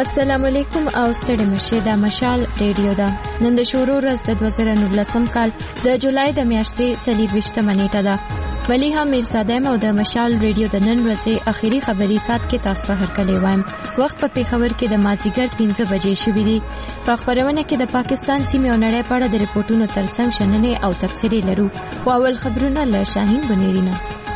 السلام علیکم او ستړي مشه د مشال ریډیو دا نن د شورو ورځ د 2019 کال د جولای د میاشتې 23 نیټه ده ولی هم میرزادم او د مشال ریډیو د نن ورځې اخیری خبري سات کې تاسو هرکلی وایم. وخت په پیښور کې د مازیګر 15 بجې شوې دي. په خبرونه کې د پاکستان سیمې او نړۍ په اړه د ریپورتونو ترڅنګ شننې او تفسیري لرو. خو اول خبرونه له شاهین بنيرینه.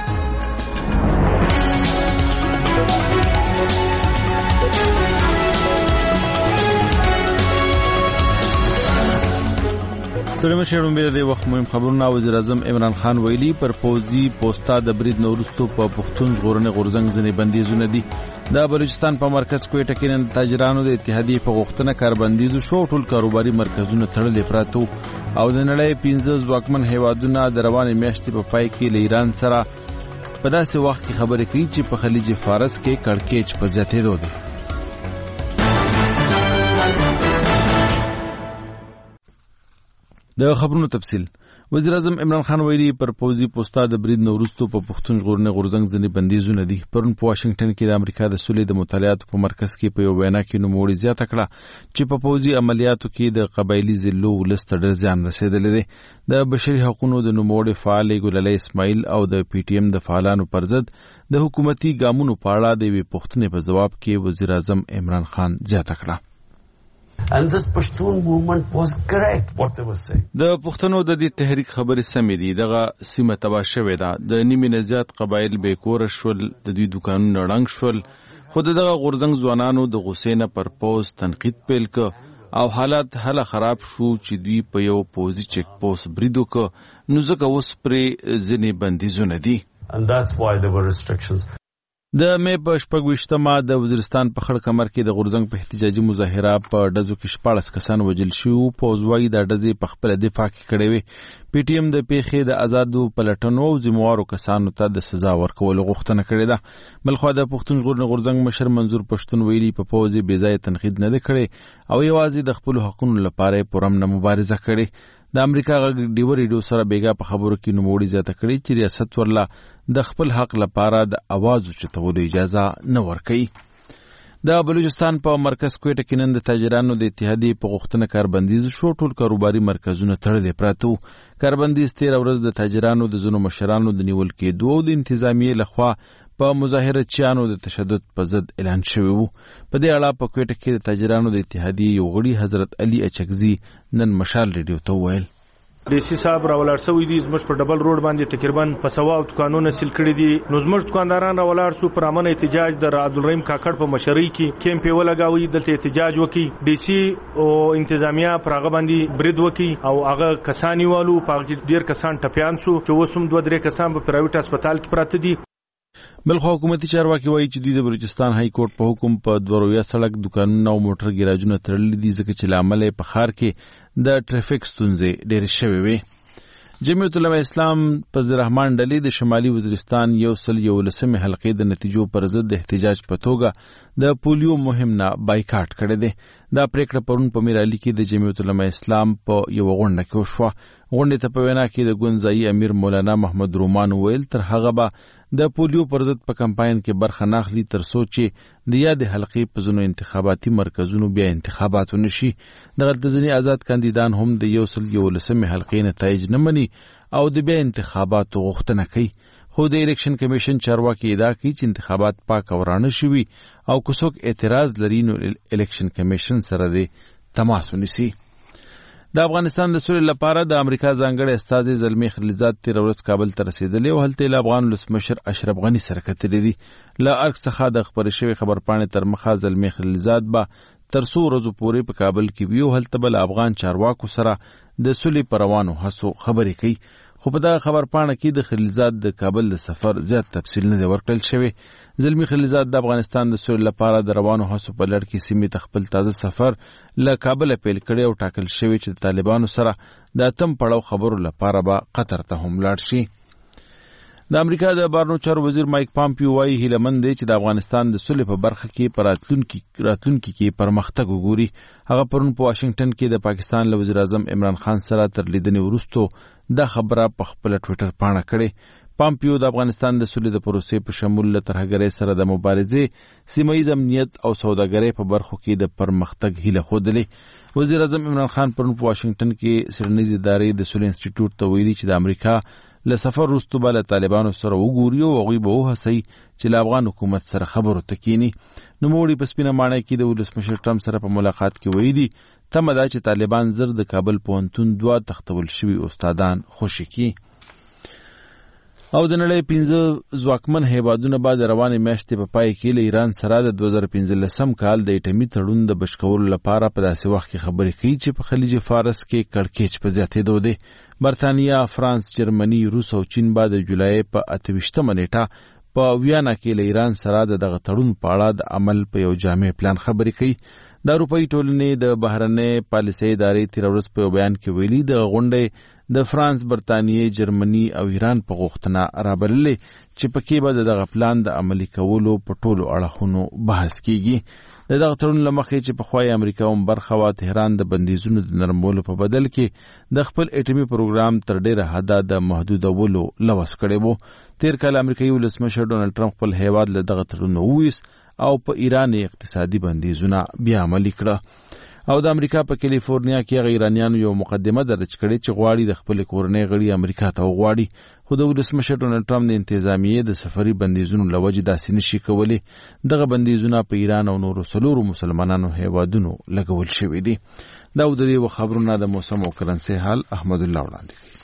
سلام شهرون به د وخت مهم خبرونه. وزیر اعظم عمران خان ویلي پر پوزي پوسټا د برید نورستو په پښتون ژغورنې غورزنګ ځنې بندیزونه دي. د بلوچستان په مرکز کوټه کې نن تاجرانو د اتحادیې په غوښتنه کاربندیزو شو. ټول کاروباري مرکزونه تړلې پراته او د نړۍ 15 ځواکمن هیوادونه د روانې میاشتې په پای کې له ایران سره په داسې وخت کې خبرې کوي چې په خلیج فارس کې کړکېچ په زیاتېدو دی. د خبرونو تفصیل. وزیر اعظم عمران خان ویلي پر پوزي پوسټا د برید نورستو په پښتون ژغورنې غورزنګ ځنې بندیزونه دي. پرون په واشنگټن کې د امریکا د سولې د مطالعاتو په مرکز کې په یو وینا کې نوموړي زیاته کړه چې په پوزي عملیاتو کې د قبایلی ضلعو ولس ته ډېر زیان رسېدلی دی. د بشري حقوقو د نوموړي فعال ګلالۍ اسماعیل او د پی ټی ایم د فعالانو پر ضد د حکومتي ګامونو په اړه د یوې پوښتنې په ځواب کې وزیر اعظم عمران خان زیاته کړه. And this Pashtun movement was correct what they were saying. د پښتنو د دې تحریک خبرې سمې دي. دغه سیمه تباه شوې ده. د نیمې نه زیات قبایل بې کوره شول، د دوی دوکانونه ړنګ شول. خو دغه غورزنګ ځوانانو د غصې نه پر پوز تنقید پیل کړ او حالات هله خراب شو چې دوی په یو پوزي چیک پوسټ برید وکړ. نو ځکه اوس پرې ځینې بندیزونه دي. And that's why there were restrictions. د مې په 26 د وزیرستان په خړ کمر کې د غورزنګ په احتجاجي مظاهره په ډزو کې 14 کسان وژل شو. پوزوي د ډزې په خپل دفاع کې کړې وي. پی ټی ایم د پیښې د آزادو پلټنو او ذمہوارو کسانو ته د سزا ورکولو غوښتنه کړې ده. بلخو د پښتون ژغورنې غورزنګ مشر منظور پښتون ویلي په پوزي بې ځای تنقید نه کړي او یوازې د خپل حقوقو لپاره پرمنه مبارزه کړي. د امریکا غږ ډیو ریډیو سره بیګا په خبرو کې نوموړي زیاته کړي چې ریاست ورله د خپل حق لپاره د आवाज اوچتولو اجازه نه ورکړي. د بلوچستان په مرکز کوټه کې نن د تاجرانو د اتحادیې په غوښتنه کاربندیز شو. ټول کاروباري مرکزونه تړلې پراته. کاربندیز 13 ورځ د تاجرانو د ځینو مشرانو د نیول کېدو او د انتظامیې لخوا په مظاهره چیانو د تشدد په ضد اعلان شوی وو. په دې اړه په کوټه کې د تاجرانو د اتحادیې یو غړي حضرت علي اچکزي نن مشال ریډیو ته وویل ډي سي صاحب راولار سوي دي زموږ په ډبل روډ باندې تقریبا په 100 دکانونه سیل کړي دي. نو زموږ دکانداران راولار سو پر امن احتجاج د عبدالرحیم کاکړ په مشرۍ کې کیمپ ولګاوي. دلته احتجاج وکي ډي سي او انتظامیه پر هغه باندې برید وکي او هغه کسانی والو په ډیر کسان ټپيان سو چې وسوم 2-3 کسان په پرایویټ هسپتال کې پراته دي. بلخو حکومتي چارواکي وایي چې دوی د بلوچستان های کورټ په حکم په دورویا سړک دکانونه او موټر ګراجونه تړلي دي ځکه چې لامل په ښار کې د ټریفیک ستونزې ډېرې شوې وي. جمعیت علماء اسلام فضل رحمان ډلې د شمالي وزیرستان 111 حلقې د نتیجو پر ضد د احتجاج په توګه د پولیو مهم نه بایکاټ کړی دی. دا پریکړه پرون په میرالي کې د جمعیت علماء اسلام په یو غونډه کې وشوه. غونډې ته په وینا کې د ګونځایي امیر مولانا محمد رومان ویل تر هغه به د پولیو پر ضد په کمپاین کې برخه ناخلي تر څو چې د یاد حلقې په ځینو انتخاباتي مرکزونو بیا انتخابات ونشي. دغه ځینې آزاد کاندیدان هم د 111 حلقې نتایج نه مني او د بیا انتخاباتو غوښتنه کوي. خو د الیکشن کمیشن چارواکي ادعا کوي چې انتخابات پاک او رانه شوي او که څوک اعتراض لري نو الیکشن کمیشن سره د تماس ونیسي. د افغانستان د سولې لپاره د امریکا ځانګړی استازی زلمی خلیلزاد 13 ورځ کابل ته رسیدلی او هلته له افغان ولسمشر اشرف غني سره کتلي دي. له ارګ څخه د خبرې شوی خبرپاڼې تر مخه زلمی خلیلزاد به تر څو ورځو پورې په کابل کې وي او هلته به له افغان چارواکو سره د سولې پر روانو هڅو خبرې کوي. خو په دغه خبرپاڼه کې د خلیلزاد د کابل د سفر زیات تفصیل نه دی ورکړل شوی. زلمی خلیلزاد د افغانستان د سولې لپاره د روانو هڅو په لړ کې سیمې ته خپل تازه سفر له کابل پیل کړی او ټاکل شوی چې د طالبانو سره د اتم پړاو خبرو لپاره به قطر ته هم لاړ شي. د امریکا د بهرنیو چارو وزیر مایک پامپیو وایي هیلهمند دی چې د افغانستان د سولې په برخه کې په راتلونکي کې پرمختګ وګوري. هغه پرون په واشنگټن کې د پاکستان له وزیر اعظم عمران خان سره تر لیدنې وروسته دا خبره په خپل ټویټر پاڼه کړې. پامپیو د افغانستان د سولې د پروسې په شمول له ترهګرۍ سره د مبارزې سیمه‌ییز امنیت او سوداګرۍ په برخو کې د پرمختګ هیله ښودلې. وزیر اعظم عمران خان پرون په واشنگټن کې څېړنیزې ادارې د سولې انسټیټیوټ ته ویلي چې د امریکا له سفر وروسته به له طالبانو سره وګوري او هغوی به وهڅوي چې له افغان حکومت سره خبرو ته کښېني. نوموړي په سپینه ماڼۍ کې د ولسمشر ټرمپ سره په ملاقات کې ویلي تمه ده چې طالبان زر د کابل پوهنتون 2 تختول شوي استادان خوشي کړي. او د نړۍ 15 ځواکمن هیوادونه به د روانې میاشتې په پای کې له ایران سره د 2015 کال د اټومي تړون د بشکولو لپاره په داسې وخت کې خبرې کوي چې په خلیج فارس کې کړکېچ په زیاتېدو دی. برتانیا، فرانس، جرمني، روس او چین به د جولای په 28 نیټه په ویانا کې له ایران سره دغه تړون په اړه د عمل په یو جامع پلان خبرې کوي. د اروپایي ټولنې د بهرنۍ پالیسۍ ادارې تېره ورځ په یو بیان کې ویلي د غونډې د فرانس، برتانیې، جرمني او ایران په غوښتنه رابللې چې پکې به دغه پلان د عملي کولو په ټولو اړخونو بحث کیږي. دغه تړون له مخې چې پخوای امریکا هم برخه وه، تهران د بندیزونو د نرمولو په بدل کې د خپل اټومي پروګرام تر ډیره حده د محدودولو لوس کړی وو. تیر کال امریکایي ولسمشر ډونالډ ټرمپ خپل هیواد له دغه تړون وویست او په ایران اقتصادي بندیزونه بیا عملي کړه. او د امریکا په کالیفورنیا کې هغه ایرانیانو یو مقدمه درج کړې چې غواړي د خپل کورنۍ غړي امریکا ته وغواړي، خو د ولسمشر ډونالډ ټرمپ د انتظامیې د سفري بندیزونو له وجې داسې نشي کولی. دغه بندیزونه په ایران او نورو 4 مسلمانانو هیوادونو لګول شوي دي. دا د دې خبرونه د موسم او کرنسي حال احمد الله وړاندې کوي.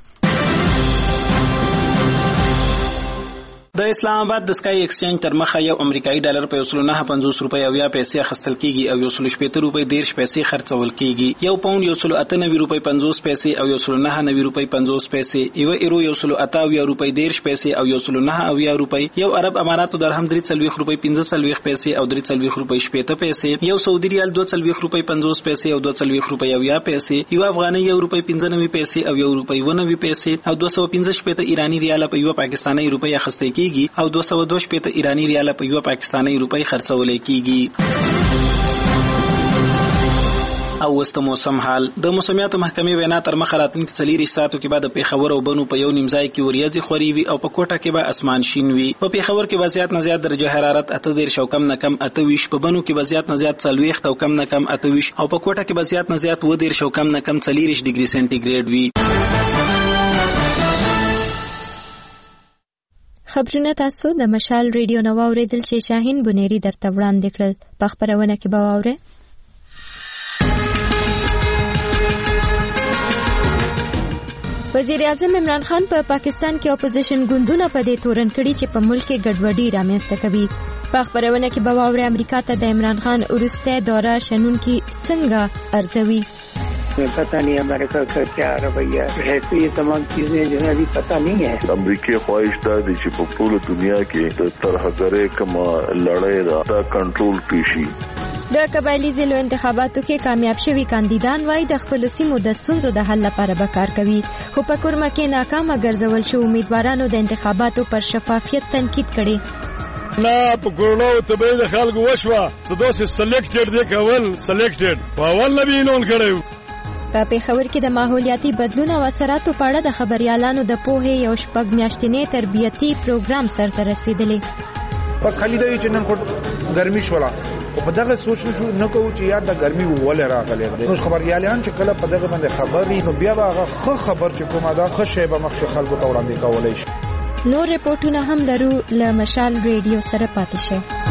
د اسلام آباد د سکای ایکسچینج تر مخه یو امریکایي ډالر په 1.950 روپۍ او یا پیسې اخیستل کیږي او 1.80 روپۍ 10 پیسې خرڅول کیږي. یو پاوند 1.98 روپۍ 50 پیسې او 1.99 روپۍ 50 پیسې، یو ایرو 1.88 روپۍ 10 پیسې او 1.99 روپۍ، یو عرب اماراتو درهم 340 روپۍ 15 پیسې او 340 روپۍ 70 پیسې، یو سعودي ریال 240 روپۍ 50 پیسې او 240 روپۍ او یا پیسې، یو افغاني 1 روپۍ 95 پیسې او 1 روپۍ 90 پیسې او 215 ایرانی ریال په یو پاکستاني روپۍ اخیستل کیږي او 202 ایرانی ریال په یو پاکستاني روپۍ خرڅول کیږي. او وست موسم حال د موسمیات محکمې وینا تر مخه راتلونکي 4 ساعتو کې بعد پیښور او بنو په یو نیم ځای کې وریځي خوري وي او په کوټه کې به اسمان شین وي. په پیښور کې وضعیت نه زیات درجه حرارت 18 او کم نه کم 28، په بنو کې وضعیت نه زیات 40 او کم نه کم 28 او په کوټه کې وضعیت نه زیات 19 او کم نه کم 40 ډیګري سنټیګریډ وي. خبرونه تاسو د مشال ریډیو نو اوریدل چې شاهین بنيري درته وړاندې کړل. په خبرونه کې به واوره وزیر اعظم عمران خان په پاکستان کې اپوزیشن ګوندونه په دې تورن کړي چې په ملک کې ګډوډي رامنځته کوي. په خبرونه کې به واوره امریکا ته د عمران خان ورسته دوره شنن کې څنګه ارزوي. पता नहीं अमेरिका का क्या रवैया है, तो ये तमाम चीजें जो है अभी पता नहीं है. अमरीकी ख्वाहिश था कि पूरी दुनिया की तरहगरे कमा लड़ाई दा कंट्रोल पेशी. د قبایلی ضلعو انتخاباتو کې کامیاب شوي کاندیدان وایي د خپل سیمو د ستونزو د حل لپاره به کار کوي، خو په کورمه کې ناکامه ګرځول شو امیدوارانو د انتخاباتو پر شفافیت تنقید کړي. لا په کورونو ته به د خلکو وشوه څه دوسې سلیکټډ دی کول سلیکټډ په اول نبی نون کړو. په پیښور کې د ماحولیاتي بدلون او اثراتو په اړه د خبريالانو د پوهې یو شپږ میاشتنې تربیتي پروګرام سرته رسیدلی. بس خالي دی چې نن خو ګرمي شولا او په دغه سوچ نه کوو چې یاد د ګرمي ولې راغلی دی. نو خبريالان چې کله په دغه باندې خبري نو بیا هغه خبر چې کومه دا خشه به مخ خلکو ته وړاندې کولای شي. نور ریپورتونه هم لرو له مشال ریډیو سره پاتې شئ.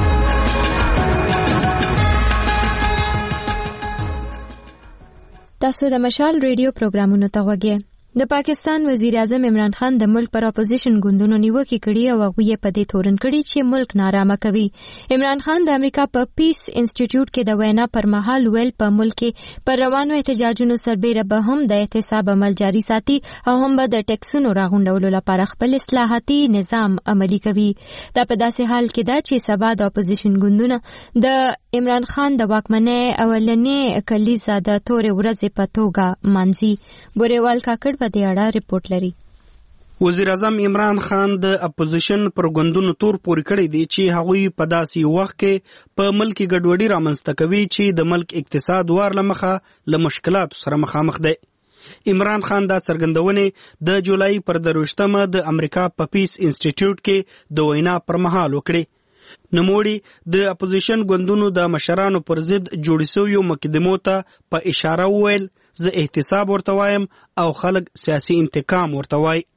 تاسو د مشال ریډیو پروګرامونو ته وګورئ. د پاکستان وزیر اعظم عمران خان د ملک پر اپوزیشن ګوندونو نیوکې کړي او هغه یې په دې تورن کړي چې ملک نارامه کوي. عمران خان د امریکا په پیس انسټیټیوټ کې د وینا پر مهال ویل په ملک کې پر روانو احتجاجونو سربېره به هم د احتساب عمل جاري ساتي او هم به د ټیکسونو راغونډولو لپاره خپل اصلاحاتي نظام عملي کوي. دا په داسې حال کې ده چې سبا د اپوزیشن ګوندونه د عمران خان د واکمنۍ اولنې کلیزه د تورې ورځې په توګه مانځي. بوریوال کاکړ په دې اړه ریپورت لري. وزیر اعظم عمران خان د اپوزیشن پر ګوندونو تور پورې کړی دی چې هغوی په داسې وخت کې په ملک ګډوډي رامنځته کوي چې د ملک اقتصاد وار لمخه له مشکلاتو سره مخامخ دی. عمران خان دا څرګندونې د جولای پر 23مه د امریکا په پیس انسټیټیوټ کې د وینا پر مهال وکړي. نوموړي د اپوزیشن ګوندونو د مشرانو پر ضد جوړ شویو مقدمو ته په اشاره وویل زه احتساب ورته وایم او خلک سیاسي انتقام ورته وایي.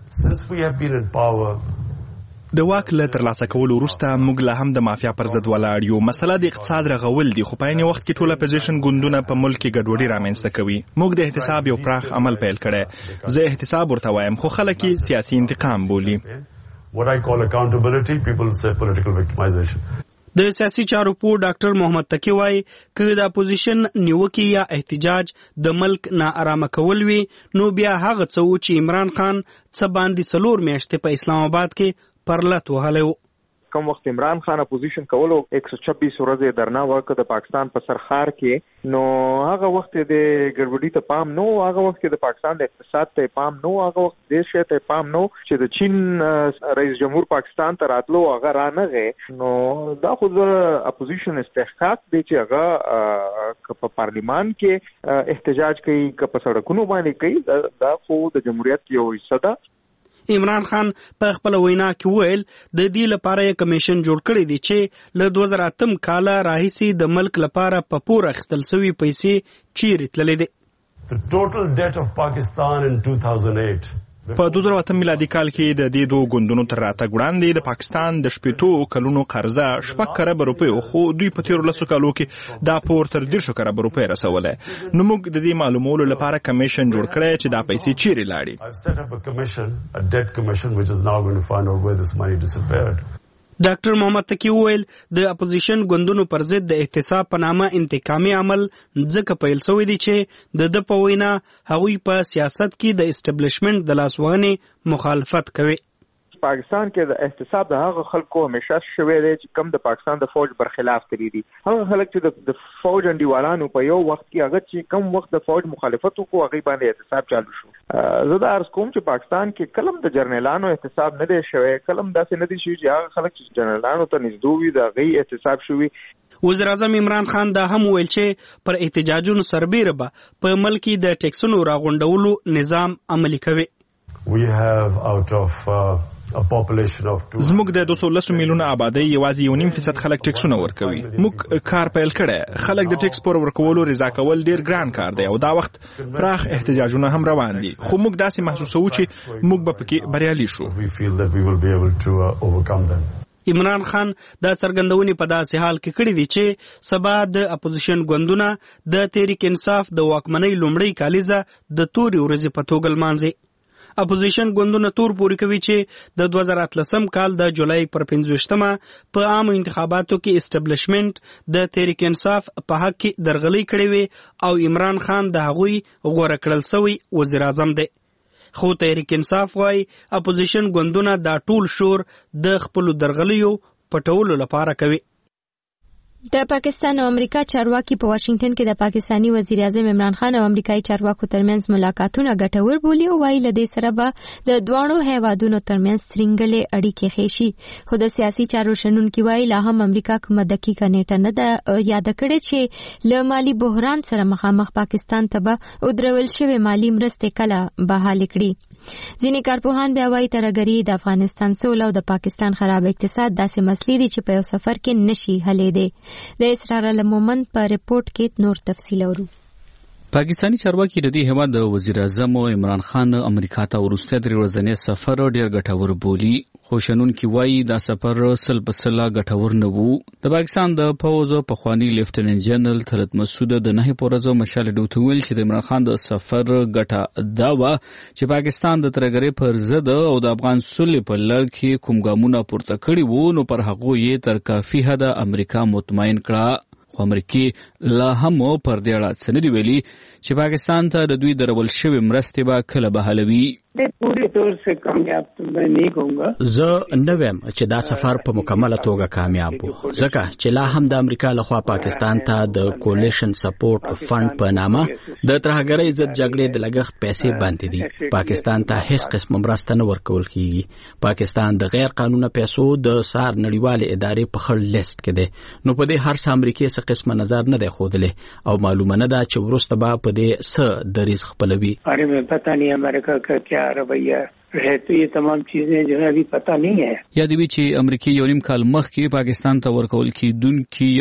د واک له ترلاسه کولو وروسته موږ لا هم د مافیا پر ضد ولاړ یو. مسله د اقتصاد رغول دي، خو په عین وخت کې ټول اپوزیشن ګوندونه په ملک کې ګډوډي رامنځته کوي. موږ د احتساب یو پراخ عمل پیل کړی. زه احتساب ورته وایم، خو خلک یې سیاسي انتقام بولي. د سیاسي چارو پوه ډاکټر محمد تقی وایي که د اپوزیشن نیوکې یا احتجاج د ملک ناارامه کول وي نو بیا هغه څه و چې عمران خان څه باندې 4 میاشتې په اسلام آباد کې پرلت وهلی و. کوم وخت عمران خان اپوزیشن کولو 126 ورځې درنا ورکړه د پاکستان په سرخار کې، نو هغه وخت د ګډوډۍ ته پام نو، هغه وخت د پاکستان د اقتصاد ته پام نو، هغه وخت د شی ته پام نو چې د چین رئیس جمهور پاکستان ته راتلو هغه رانغه. نو دا خو د اپوزیشن استحقاق دی چې هغه په پارلیمان کې احتجاج کوي، که په سړکونو باندې کوي، دا خو د جمهوریت یو حصہ ده. عمران خان په خپل وینا کې وویل د دې لپاره یو کمیشن جوړ کړی دی چې له 2008 کال راهیسې د ملک لپاره په پور اخیستل شوی پیسې چیرې تللې دي. The total debt of Pakistan in 2008 په 2008 میلادي کال کې د دې دوه ګوندونو تر راتګ وړاندې د پاکستان د 80 کلونو قرضه 6 کروڑ روپۍ، خو دوی په 13 کالو کې دا پور تر 10 کروڑ روپۍ رسوله. نو موږ د دې معلومولو لپاره کمیشن جوړ کړی چې دا پیسې چیرې لاړې. I've set up a commission, a debt commission, which is now going to find out where this money disappeared. ډاکټر محمد تقی وویل د اپوزیشن ګوندونو پر ضد د احتساب په نامه انتقامي عمل ځکه پیل شوی دی چې د په وینا هغوی په سیاست کې د اسټابلیشمنت د لاسوهنې مخالفت کوي. پاکستان کې د احتساب د هغه خلکو همیشه شوی دی چې کم د پاکستان د فوج برخلاف کړی دي. هغه خلک چې د فوج انډیوالانو په یو وخت کې هغه چې کم وخت د فوج مخالفت وکړو هغه باندې احتساب چالو شو. زه دا عرض کوم چې پاکستان کې کلم د جرنیلانو احتساب نه دی شوی، کلم داسې نه دی شوی چې هغه خلک چې جرنیلانو ته نږدې وي د هغې احتساب شوی. وزیر اعظم عمران خان دا هم ویل چې پر احتجاجونو سربیره به په ملک کې د ټیکسونو راغونډولو نظام عملي کوي. We have out of زموږ د 210 میلیونه آبادی یوازې 1.5% خلک ټیکسونه ورکوي. موږ کار پیل کړی. خلک د ټیکس پر ورکولو رضا کول ډیر ګران کار دی او دا وخت پراخ احتجاجونه هم روان دي، خو موږ داسې محسوسوو چې موږ به پکې بریالي شو. عمران خان دا څرګندونې په داسې حال کې کړې دي چې سبا د اپوزیشن ګوندونه د تحریک انصاف د واکمنۍ لومړۍ کالیزه د تورې ورځې په توګه لمانځي. اپوزیشن ګوندونه تور پوري کوي چې د 2013 کال د جولای پر 15مه په عام انتخاباتو کې اسټابلیشمنت د تحریک انصاف په حق کې درغلي کړې وي او عمران خان د هغوی غوړه کړل شوی وزیر اعظم دی. خو تحریک انصاف وايي اپوزیشن ګوندونه دا ټول شور د خپل درغلیو پټولو لپاره کوي. د پاکستان او امریکا چارواکي په واشنگټن کې د پاکستانی وزیر اعظم عمران خان او امریکایي چارواکو ترمنځ ملاقاتونه ګټور بولي او وايي له دې سره به د دوانو هیوادونو ترمنځ سرنګلې اړیکې ښې شي. خو د سیاسي چارو شنونکي وايي لا هم امریکا کومه دقیقه نیټه نه ده یاد کړې چې له مالي بحران سره مخامخ پاکستان ته به ودرول شوی مالي مرستې کله بحال کړي. ځینې کارپوهان بیا وايي ترهګري د افغانستان سوله او د پاکستان خراب اقتصاد داسې مسلې دي چې په یو سفر کې نشي حلېدی. د اسرار المومن په رپورت کې نور تفصیل اورو. پاکستانی چارواکي د دې هیواد د وزیر اعظم عمران خان امریکا ته وروسته 3 ورځنی سفر ډیر ګټور بولي، خو شنونکي وایي دا سفر سل په سل ګټور نه وو. د پاکستان د فوز پخوانی لیفټننټ جنرال طلعت مسعود د 9 پورزو مشال ډوټ ویل چې د عمران خان د سفر ګټه دا و چې پاکستان د ترهګرۍ پر ضد او د افغان سولې په لړ کې کوم ګامونه پورته کړي وو، نو پر هغه یې تر کافي حده امریکا مطمئن کړه. خو امریکای لا هم پر دې اړه څه نه دی ویلي چې پاکستان ته د دوی درول شوی مرستې به کله بحالوي. د पूरे तौर से कामयाब तो मैं नहीं कहूँगा. زه نویم چې دا سفر په مکمله توګه کامیاب وو ځکه چې لا هم د امریکا لخوا پاکستان ته د کولیشن سپورټ فند په نامه د ترهګرۍ ضد جګړې د لګښت پیسې باندې دي. پاکستان ته هیڅ قسم مرسته نه ورکول کیږي. پاکستان د غیر قانوني پیسو د سار نړیوال ادارې په خړ لیست کې دی. نو په دې هر څه امریکای څخه قسم نظر نه دی خوده او معلومه نه ده چې ورسته به په دې څه دریز خپلوي. अरे मैं पता नहीं अमेरिका का क्या रवैया है, तो ये तमाम चीजें जो है अभी पता नहीं है. یاد وی چې امریکای یو نیم کال مخکې پاکستان ته ورکول کیدونکي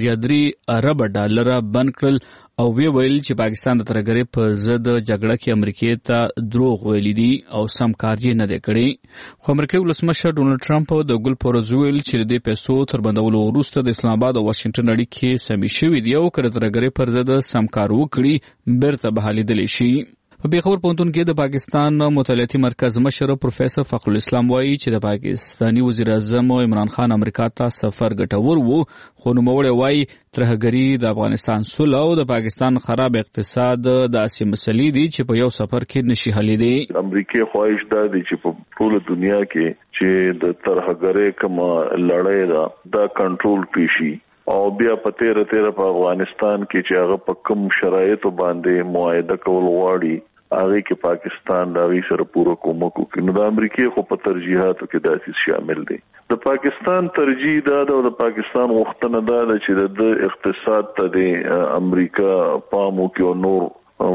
1.3 ارب ډالر بند کړل او وی ویل چې پاکستان د ترهګرۍ په ضد جګړه کې امریکای ته دروغ ویلي دي او سم کار یې نه دی کړی. خو امریکای ولسمشر ډونالد ټرمپ د ګل پروز ویل چې د پیسو تر بندولو وروسته د اسلام آباد او واشنگټن اړیکې سمې شوې دي او کله ترهګرۍ پر ضد سم کار وکړي بیرته بحالېدلی شي. په پیښور پوهنتون کې د پاکستان مطالعاتي مرکز مشر پروفیسور فخر الاسلام وایي چې د پاکستاني وزیر اعظم عمران خان امریکا ته سفر ګټور وو، خو نوموړی وایي ترهګري د افغانستان صلح او د پاکستان خراب اقتصاد داسې مسلې دي چې په یو سفر کې نشي حلېدی. امریکای خواهش ده چې په ټول دنیا کې چې د ترهګرۍ کوم لړۍ ده دا کنټرول کړي او بیا په تیر په افغانستان کې چې هغه په کوم شرایطو باندې معاهده کول غواړي هغه کې پاکستان دا وی سره پوره کومک کوي. نو د امریکای خو په ترجیحاتو کې داسې شامل دي. د پاکستان ترجیح دا ده او د پاکستان غوښتنه دا ده چې د اقتصاد ته د امریکا پامو کې او نور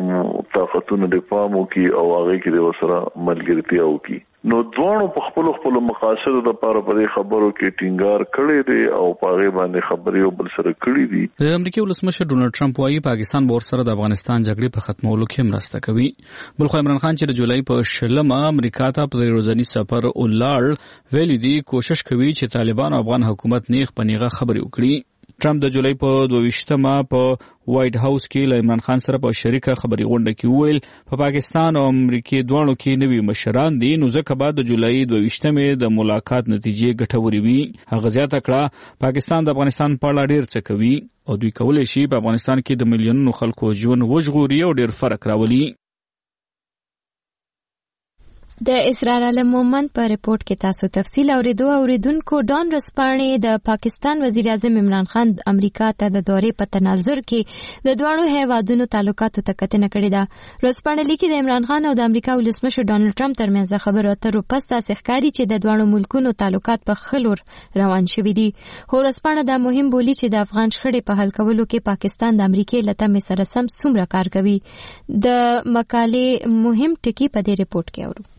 طاقتونه د پامو کې او هغه کې د وسره ملګرتیا وکړي. نو دوه په خپل مقاصد د لپاره په خبرو کې ټینګار کړي دي او په هغه باندې خبرې او بل سره کړي دي. د امریکای ولسمشر ډونالد ټرمپ وايي پاکستان به ورسره د افغانستان جګړې په ختمولو کې مرسته کوي. بل خو عمران خان چې د جولای په 16 امریکا ته په ورځنی سفر ولاړ ویلي دي کوشش کوي چې طالبان او افغان حکومت نیغ په نیغه خبرې وکړي. ټرمپ د جولای په 22 په وایټ هاوس کې له عمران خان سره په شریکه خبري غونډه کې ویل په پاکستان او امریکای دوانو کې نوي مشران دي، نو ځکه بعد د جولای 22 د ملاقات نتیجې ګټورې وي. هغه زیاته کړه پاکستان د افغانستان په اړه ډیر څه کوي او دوی کولای شي په افغانستان کې د میلیونونو خلکو ژوند وژغوري او ډیر فرق راولي. د اسرار عالم مومند په ریپورت کې تاسو تفصیل اوریدونکو. ډان رسپانې د پاکستان وزیر اعظم عمران خان امریکا ته د دورې په تناظر کې د دوه هیوادونو تعلقاتو ته کتنه کړې ده. رسپانې لیکي د عمران خان او د امریکا ولسمشر ډانلډ ټرمپ ترمنځ خبرو اترو پس تاسو ښکاري چې د دوه ملکونو تعلقات په خلور روان شوي دي. خو رسپانې دا مهم بولی چې د افغان شخړې په حل کولو کې پاکستان د امریکای له تمې سره سم څومره کار کوي. د مقالې مهم ټکی په دې ریپورت کې اورو.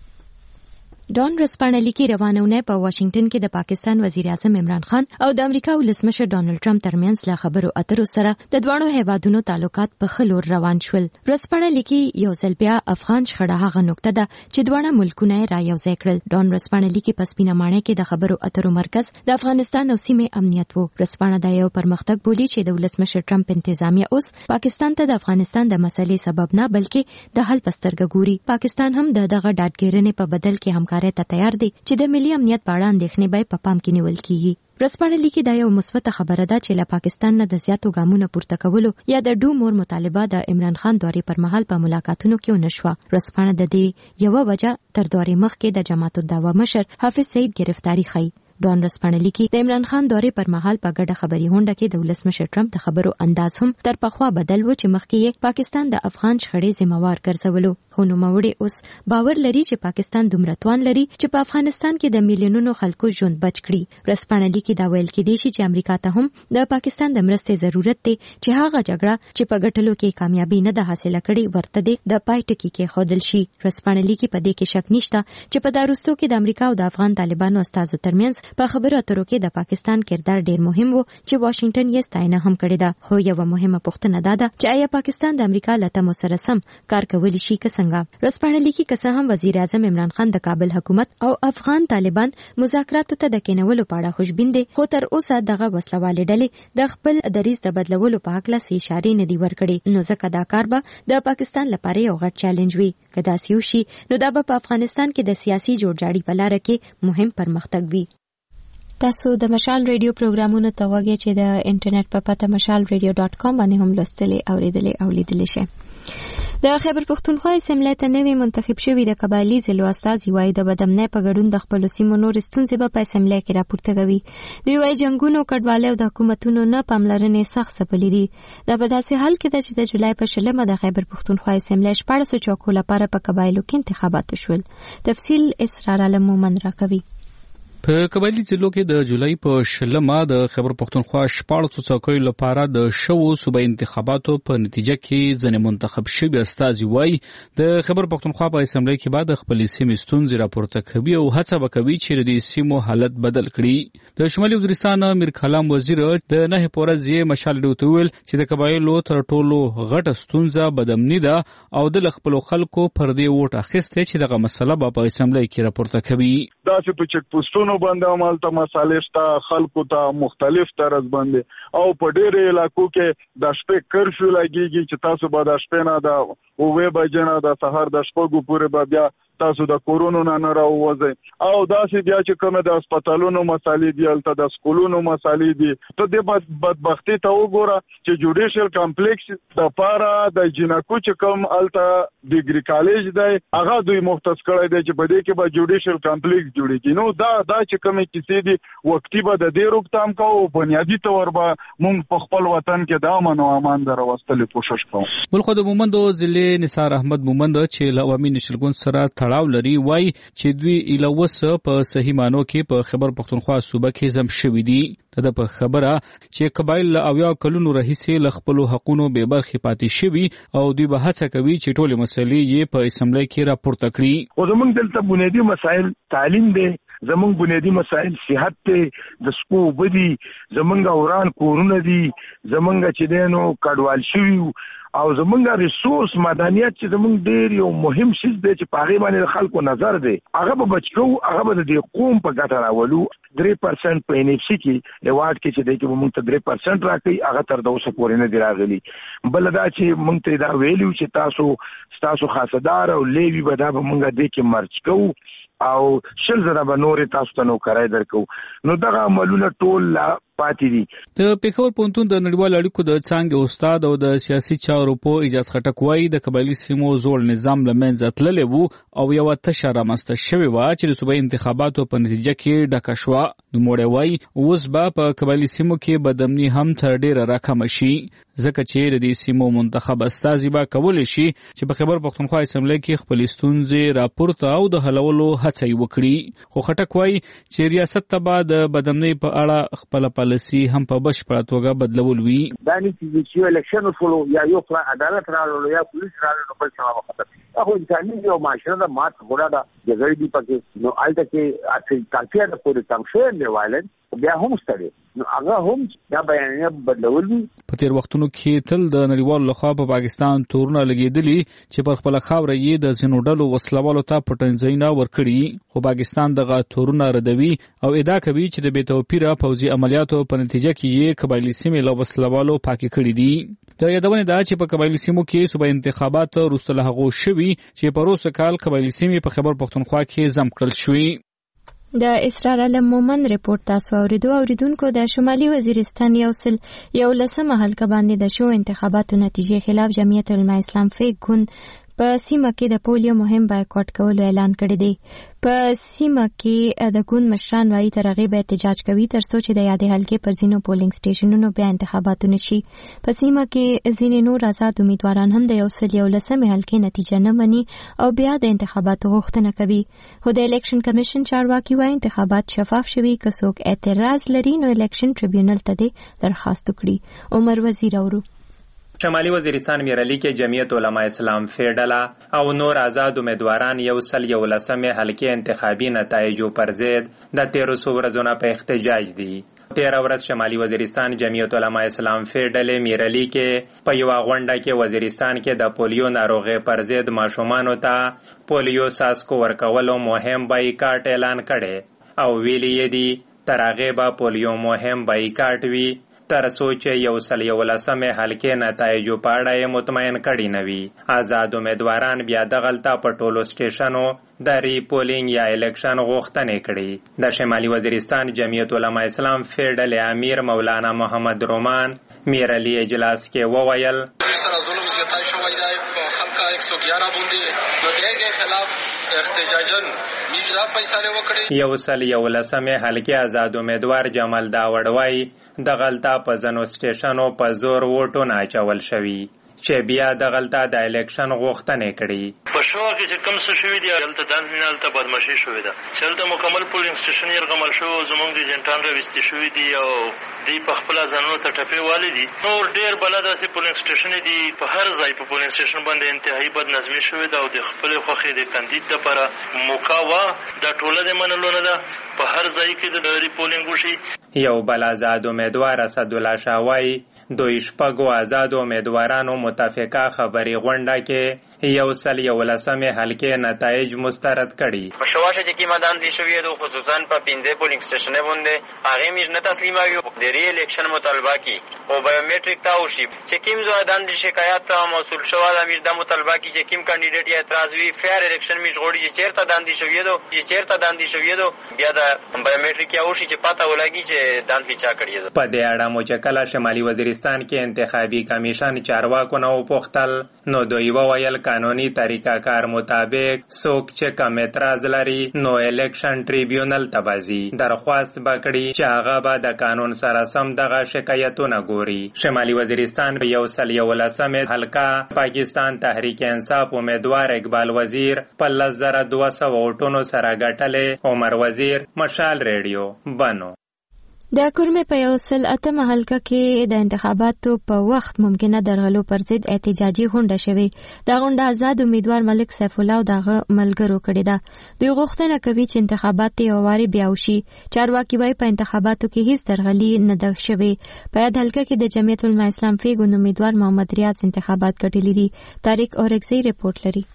ډان رسپانې لیکي روانونه په واشنگټن کې د پاکستان وزیر اعظم عمران خان او د امریکا ولسمشر ډانلډ ټرمپ ترمنځ له خبرو اترو سره د دوه هیوادونو تعلقات په خلور روان شول. رسپانې لیکي یو ځل بیا افغان شخړه هغه نقطه ده چې دوه ملکونه را یوځای کړل. ډان رسپانې لیکي په سپینه ماڼۍ کې د خبرو اترو مرکز د افغانستان او سیمې امنیت وو. رسپانې دا یو پرمختګ بولی چې د ولسمشر ټرمپ انتظامیه اوس پاکستان ته د افغانستان د مسلې سبب نه بلکې د حل پسترګه ګوري. پاکستان هم دغه ډاډګیرنې په بدل کې همکاري ته تیار دی چې د ملي امنیت په اړه اندېښنې به په پام کې نیول کیږي. رسپانې لیکي دا یو مثبت خبره ده چې له پاکستان نه د زیاتو ګامونو پورته کولو یا د ډو مور مطالبه د عمران خان دورې پر مهال په ملاقاتونو کې ونشوه. رسپانې د دې یو وجه تر دورې مخکې د جماعت الدعوه مشر حافظ سعید گرفتاری خي. ډان رسپانې لیکي د عمران خان دورې پر مهال په ګډه خبري غونډه کې د ولسمشر ټرمپ د خبرو انداز هم تر پخوا بدل و چې مخکې یې پاکستان د افغان شخړې ذمہوار ګرځولو. خو نوموړی اوس باور لري چې پاکستان دومره توان لري چې په افغانستان کې د میلیونونو خلکو ژوند بچ کړي. رسپانې لیکي دا ویل کېدی شي چې امریکا ته هم د پاکستان د مرستې ضرورت دی چې هغه جګړه چې په ګټلو کې کامیابی نه ده حاصله کړې ورته د پای ټکی کې خودل شي. رسپانې لیکي په دې کې شک نشته چې په داروستو کې د امریکا او د افغان طالبانو استازو ترمنځ په خبرو اترو کې د پاکستان کردار ډیر مهم وو چې واشنگټن یې ستاینه هم کړې ده. خو یو مهمه پوښتنه ده چې آیا پاکستان د امریکا له تمو سره سم کار کولی شي که څنګه. رسپانې لیکي که څه هم وزیر اعظم عمران خان د کابل حکومت او افغان طالبان مذاکراتو ته د کېنولو په اړه خوشبین دي، خو تر اوسه دغه وسلوالې ډلې د خپل دریځ د بدلولو په هکله څه اشارې نه دي ورکړې. نو ځکه دا کار به د پاکستان لپاره یو غټ چیلنج وي. که داسې وشي نو دا به په افغانستان کې د سیاسي جوړجاړي په لاره کې مهم پرمختګ وي. تاسو د مشال ریډیو پروګرامونو ته وګورئ چې د انټرنیټ په پته mashalradio.com باندې هم لوستلې اوریدلې او لیدلې شئ. د خیبر پښتونخوا اسمبلی ته نوی منتخب شوی د قبایلی ضلعو استازي وایي د بدامنۍ په ګډون د خپلو سیمو نور ستونزې به په اسمبلی کې راپورته کوي. دوی وایي جنګونو کډوالۍ او د حکومتونو نه پاملرنې سخت ځپلي دي. دا په داسې حال کې ده چې د جولای په 20 د خیبر پښتونخوا اسمبلی 14 چوکو لپاره په قبایلو کې انتخابات شول. تفصیل اسرار علم مومن راکوي. په قبایلی ضلعو کې د جولای په 20 د خیبر پښتونخوا 14 څوکیو لپاره د شوو صوبایي انتخاباتو په نتیجه کې ځنې منتخب شوي استازي وایي د خیبر پښتونخوا په اسمبلی کې بعد خپل سیمې ستونزې راپورته کوي او هڅه وکوي چې د سیمو حالت بدل کړي. د شمالي وزیرستان امیر کلام وزیر د نه پورزي مشال ډوته ویل چې د قبایلو تر ټولو غټه ستونزه بدامني ده او د خپل خلکو پر دې ووټ اخیسته چې دغه مسله په اسمبلی کې راپورته کوي. دا چې په چک پوسټونو باندې عمل ته مسالې شته، خلکو ته مختلف طرز باندې او په ډېر علاقو کې د شپې کرفیو لګیږي چې تاسو به د شپې نه د 9 بجې نه د سهار د شپږو پورې به بیا تاسو د کورونو نه راووځئ او داسې بیا چې کومه د هسپتالونو مسالې دي هلته د سکولونو مسالې دي. ته د بدبختي ته وګوره چې جوډیشل کمپلیکس دپاره د جنکو چې کوم هلته ډیګري کالج دی هغه دوی مختص کړی دی چې په دې کې به جوډیشل کمپلیکس جوړېږي. نو دا چې کومې کیسې دي وختي به د دې روکتام کوو، بنیادي طور به موږ په خپل وطن کې د امن او امان د راوستلو کوشش کوو. بلخو د مومند ضلع نثار احمد مومند چې له عوامي نشلګون سره تړاو لري وایي چې دوی ایلوس په صحیح مانو کې په خیبر پښتونخوا صوبه کې زم شوي دي. د په خبره چې قبایل له 80 کلونو راهیسې له خپلو حقونو بې برخې پاتې شوي او دوی به هڅه کوي چې ټولې مسلې یې په اسمبلی کې راپورته کړي. او زمونږ دلته بنیادي مسایل تعلیم دی، زمونږ بنیادي مسایل صحت دی، د سکو بدی، زمونږ اوران کورونه دي، زمونږ چې دینو کډوال شوي او زمونږ ریسورس مدنیت چې زمونږ ډېر یو مهم شیز دی چې په هغې باندې د خلکو نظر دی هغه به بچ کوو، هغه به د دې قوم په ګټه راولو. 3% په NFC کې ایوارډ کې چې دی کې به مونږ ته 3% راکوي هغه تر د اوسه پورې نه دی راغلی. بل دا چې مونږ ته دا ویلي چې ستاسو خاصدار او لیوي به دا به مونږ دې کې مرچ کوو او 100,000 به نورې تاسو ته نوکرۍ درکوو. نو دغه عملونه ټول پاتې دي. د پېښور پوهنتون د نړیوالو اړیکو د څانګې استاد او د سیاسي چارو په اجاز خټک وایي د قبایلي سیمو زوړ نظام له منځه تللی و او یوه تشه رامنځته شوې وه چې د صوبایي انتخاباتو په نتیجه کې ډکه شوه. نوموړی وایي اوس به په قبایلي سیمو کې بدامني هم تر ډېره راکمه شي ځکه چې د دې سیمو منتخب استازي به کولی شي چې په خیبر پښتونخوا اسمبلی کې خپلې ستونزې راپورته او د حلولو هڅه یې وکړي. خو خټک وایي چې ریاست ته به د بدامنۍ په اړه خپله پالیسي هم په بشپړه توګه بدلول وي. دا نه چې یو الیکشن وشولو یا یو عدالت راغلو یا پولیس راغلو بل څه وخت هغه انساني یو معاشره د مات غوړه ده د غړي پکې نو الته کې اصل کافیه د پوره تمشې نه وایلنس بیا هم ستړي نو هغه هم دا بیانیه بدلول وي. په تیر وختونو کې تل د نړیوالو لخوا په پاکستان تورونه لګېدلي چې پر خپله خاوره یې د ځینو ډلو وسلوالو ته پټنځایونه ورکړي، خو پاکستان دغه تورونه ردوي او ادعا کوي چې د بې توپیره پوځي عملیاتو په نتیجه کې یې قبایلي سیمې له وسلوالو پاکې کړي دي. د یادونې ده چې په قبایلي سیمو کې صوبایي انتخابات وروسته له هغو شوي چې په روسه کال قبایلي سیمې په خیبر پښتونخوا کې ضم کړل شوي. د اسرار علم مومن رپورت تاسو اوریدونکو د شمالي وزیرستان یو حلقه باندې د شو انتخاباتو نتیجې خلاف جمعیت علماء اسلام فیک ګوند په سیمه کې د پولیو مهم بایکاټ کولو اعلان کړی دی. په سیمه کې د ګوند مشران وايي تر هغې به احتجاج کوي تر څو چې د یادې حلقې پر ځینو پولینګ سټیشنونو بیا انتخابات ونشي. په سیمه کې ځینې نور آزاد امیدواران هم د 111 حلقې نتیجه نه مني او بیا د انتخاباتو غوښتنه کوي. خو د الیکشن کمیشن چارواکي وايي انتخابات شفاف شوي، که څوک اعتراض لري نو الیکشن ټریبیونل ته دې درخواست وکړي. عمر وزیر اورو. شمالي وزیرستان میرعلی کې جمعیت علماء اسلام فیډلا او نور آزاد امیدواران 111 حلقې انتخابي نتایجو پر ضد د 13 ورځو نه په احتجاج دي. 13 ورځ شمالي وزیرستان جمعیت علماء اسلام فیډلې میرعلی کې په یو غونډه کې وزیرستان کې د پولیو ناروغۍ پر ضد ماشومانو ته پولیو څاڅکو ورکولو مهم بایکاټ اعلان کړي او ویلي یې دي تر هغې به پولیو مهم بایکاټ وي تر څو چې 111 حلقې نتایجو په اړه یې مطمئن کړي نه وي. آزاد امیدواران بیا دغلته په ټولو سټیشنو د ریپولینګ یا الیکشن غوښتنې کړې. د شمالي وزیرستان جمعیت علماء اسلام فیډرل امیر مولانا محمد رومان میرعلی اجلاس کې وویل سره ظلم زیاتی شوی دی په خلکا 111 باندې نو دغه خلاف احتجاجن میجرا فیصله وکړي. 111 حلقې آزاد امیدوار جمال داوړ وایي د غلطه په ځنو سټیشنو په زور ووټونه اچول شوي چې بیا د غلطه د الیکشن غوښتنې کړي. په شوا کې چې کوم څه شوي دي هلته داسې نه هلته بدماشي شوې ده چې هلته مکمل پولینګ سټیشن یرغمل شوی او زموږ د ایجنټان راویستي شوي دي او دوی په خپله ځانونو ته ټپې والي دي. نور ډېر بله داسې پولینګ سټیشنې دي په هر ځای په پولینګ سټیشن باندې انتهایي بدنظمي شوې ده او د خپلې خوښې د کاندید دپاره موقع وه دا ټوله د منلو نه ده په هر ځای کې د ریپولینګ وشي. یو بل آزاد امیدوار اسدالله شاه وایي دوی شپږو آزادو امیدوارانو متفقه خبري غونډه کې 111 حلقې نتایج مسترد کړي. په شواشه چې کومه داندې شوې ده خصوصا په 15 پولینګ سټیشنې باندې هغه میز نه تسلیموي د ری الیکشن مطالبه کی او بایومټریک تا وشي چې کوم ځای داندې شکایت موصول شوه د امیر د مطالبه کی چې کوم کاندیډیټ یا اعتراض وی فیر الیکشن میز غوړي چې چیرته داندې شوې ده بیا د بایومټریک یا وشي چې پاته ولګي چې داندې چا کړی ده. په دې اړه مو چې کله شمالي وزیرستان کې انتخابي کمیشن چارواکو نه وپوښتل نو دوی وویل قانوني طریقه کار مطابق څوک چې کم اعتراض لري نو الیکشن ټریبیونل ته ځي درخواست وکړي چې هغه به د قانون سره سم دغه شکایتونه ګوري. شمالي وزیرستان 111 حلقه پاکستان تحریک انصاف امیدوار اقبال وزیر په 10200 ووټونو سره ګټلې. عمر وزیر مشال ریډیو بنو. د کورمې په 108 حلقه کې د انتخاباتو په وخت ممکنه درغلو پر ضد احتجاجي غونډه شوې. دا غونډه آزاد امیدوار ملک سیف الله او دغه ملګرو کړې ده. دوی غوښتنه کوي چې انتخابات یو واري بیا وشي. چارواکي وايي په انتخاباتو کې هیڅ درغلي نه ده شوې. په یاد حلقه کې د جمعیت علماء اسلام فیګون امیدوار محمد ریاض انتخابات ګټلي دي. طارق اورکزی رپورټ لري.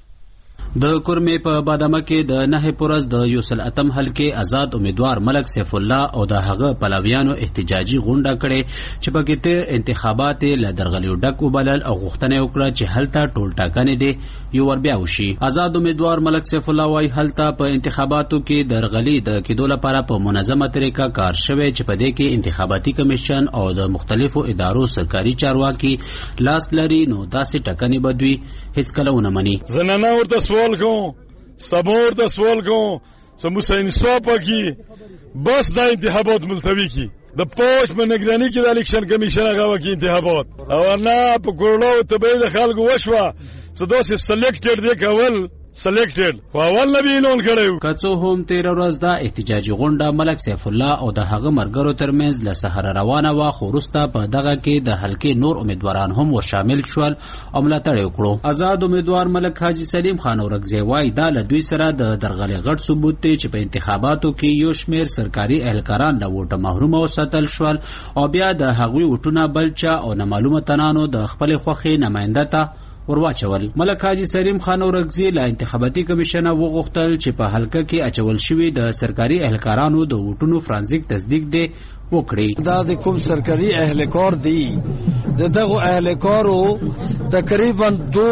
د کورمې په بادامه کې د 9 پورز د 108 حلقې آزاد امیدوار ملک سیف الله او د هغه پلویانو احتجاجي غونډه کړې چې پکې ته انتخابات له درغلیو ډک وبلل او غوښتنه وکړه چې هلته ټول ټاکنې دي یو ور بیا وشي. آزاد امیدوار ملک سیف الله وايي هلته په انتخاباتو کې درغلي د کېدو لپاره په منظمه طریقه کار شوی چې په دې کې انتخاباتي کمیشن او د مختلفو ادارو سرکاري چارواکي لاس لري نو داسې ټاکنې بدوي هیڅ کله ونه مني. زنانه ورته سوال کوم سمور ته سوال کوم سموسه انصاف کی بس دا انتخابات ملتوی کی د پوش په نگرانی کې د الیکشن کمیشن هغه وکي انتخابات او نه په کورلو تبعید خلکو وشوه صداسه سلیکټډ دی کول سلیکټډ اول نبی اعلان کړو. کڅو هم 13 ورځ دا احتجاجي غونډه ملک سیف الله او د هغه مرګرو ترمنځ له سحر روانه وا خو وروسته په دغه کې د حلقې نور امیدواران هم شامل شول او ملاتړ وکړو. آزاد امیدوار ملک حاجی سلیم خان اورکزی وایي دا له دوی سره د درغلي غټ ثبوت دی چې په انتخاباتو کې یو شمیر سرکاري اهلکاران له ووټه محروم او ساتل شول او بیا د هغوی وټونه بلچا او نامعلومه تنانو د خپل خوخي نماینده ته ورواچول. ملک حاجی سلیم خان اورکزی له انتخاباتي کمیشن وغوښتل چې په حلقه کې اچول شوی د سرکاري اهلکارانو د ووټونو فرانسیک تصدیق دی وکړي. دا د کوم سرکاري اهلکار دی دغه اهلکارو تقریبا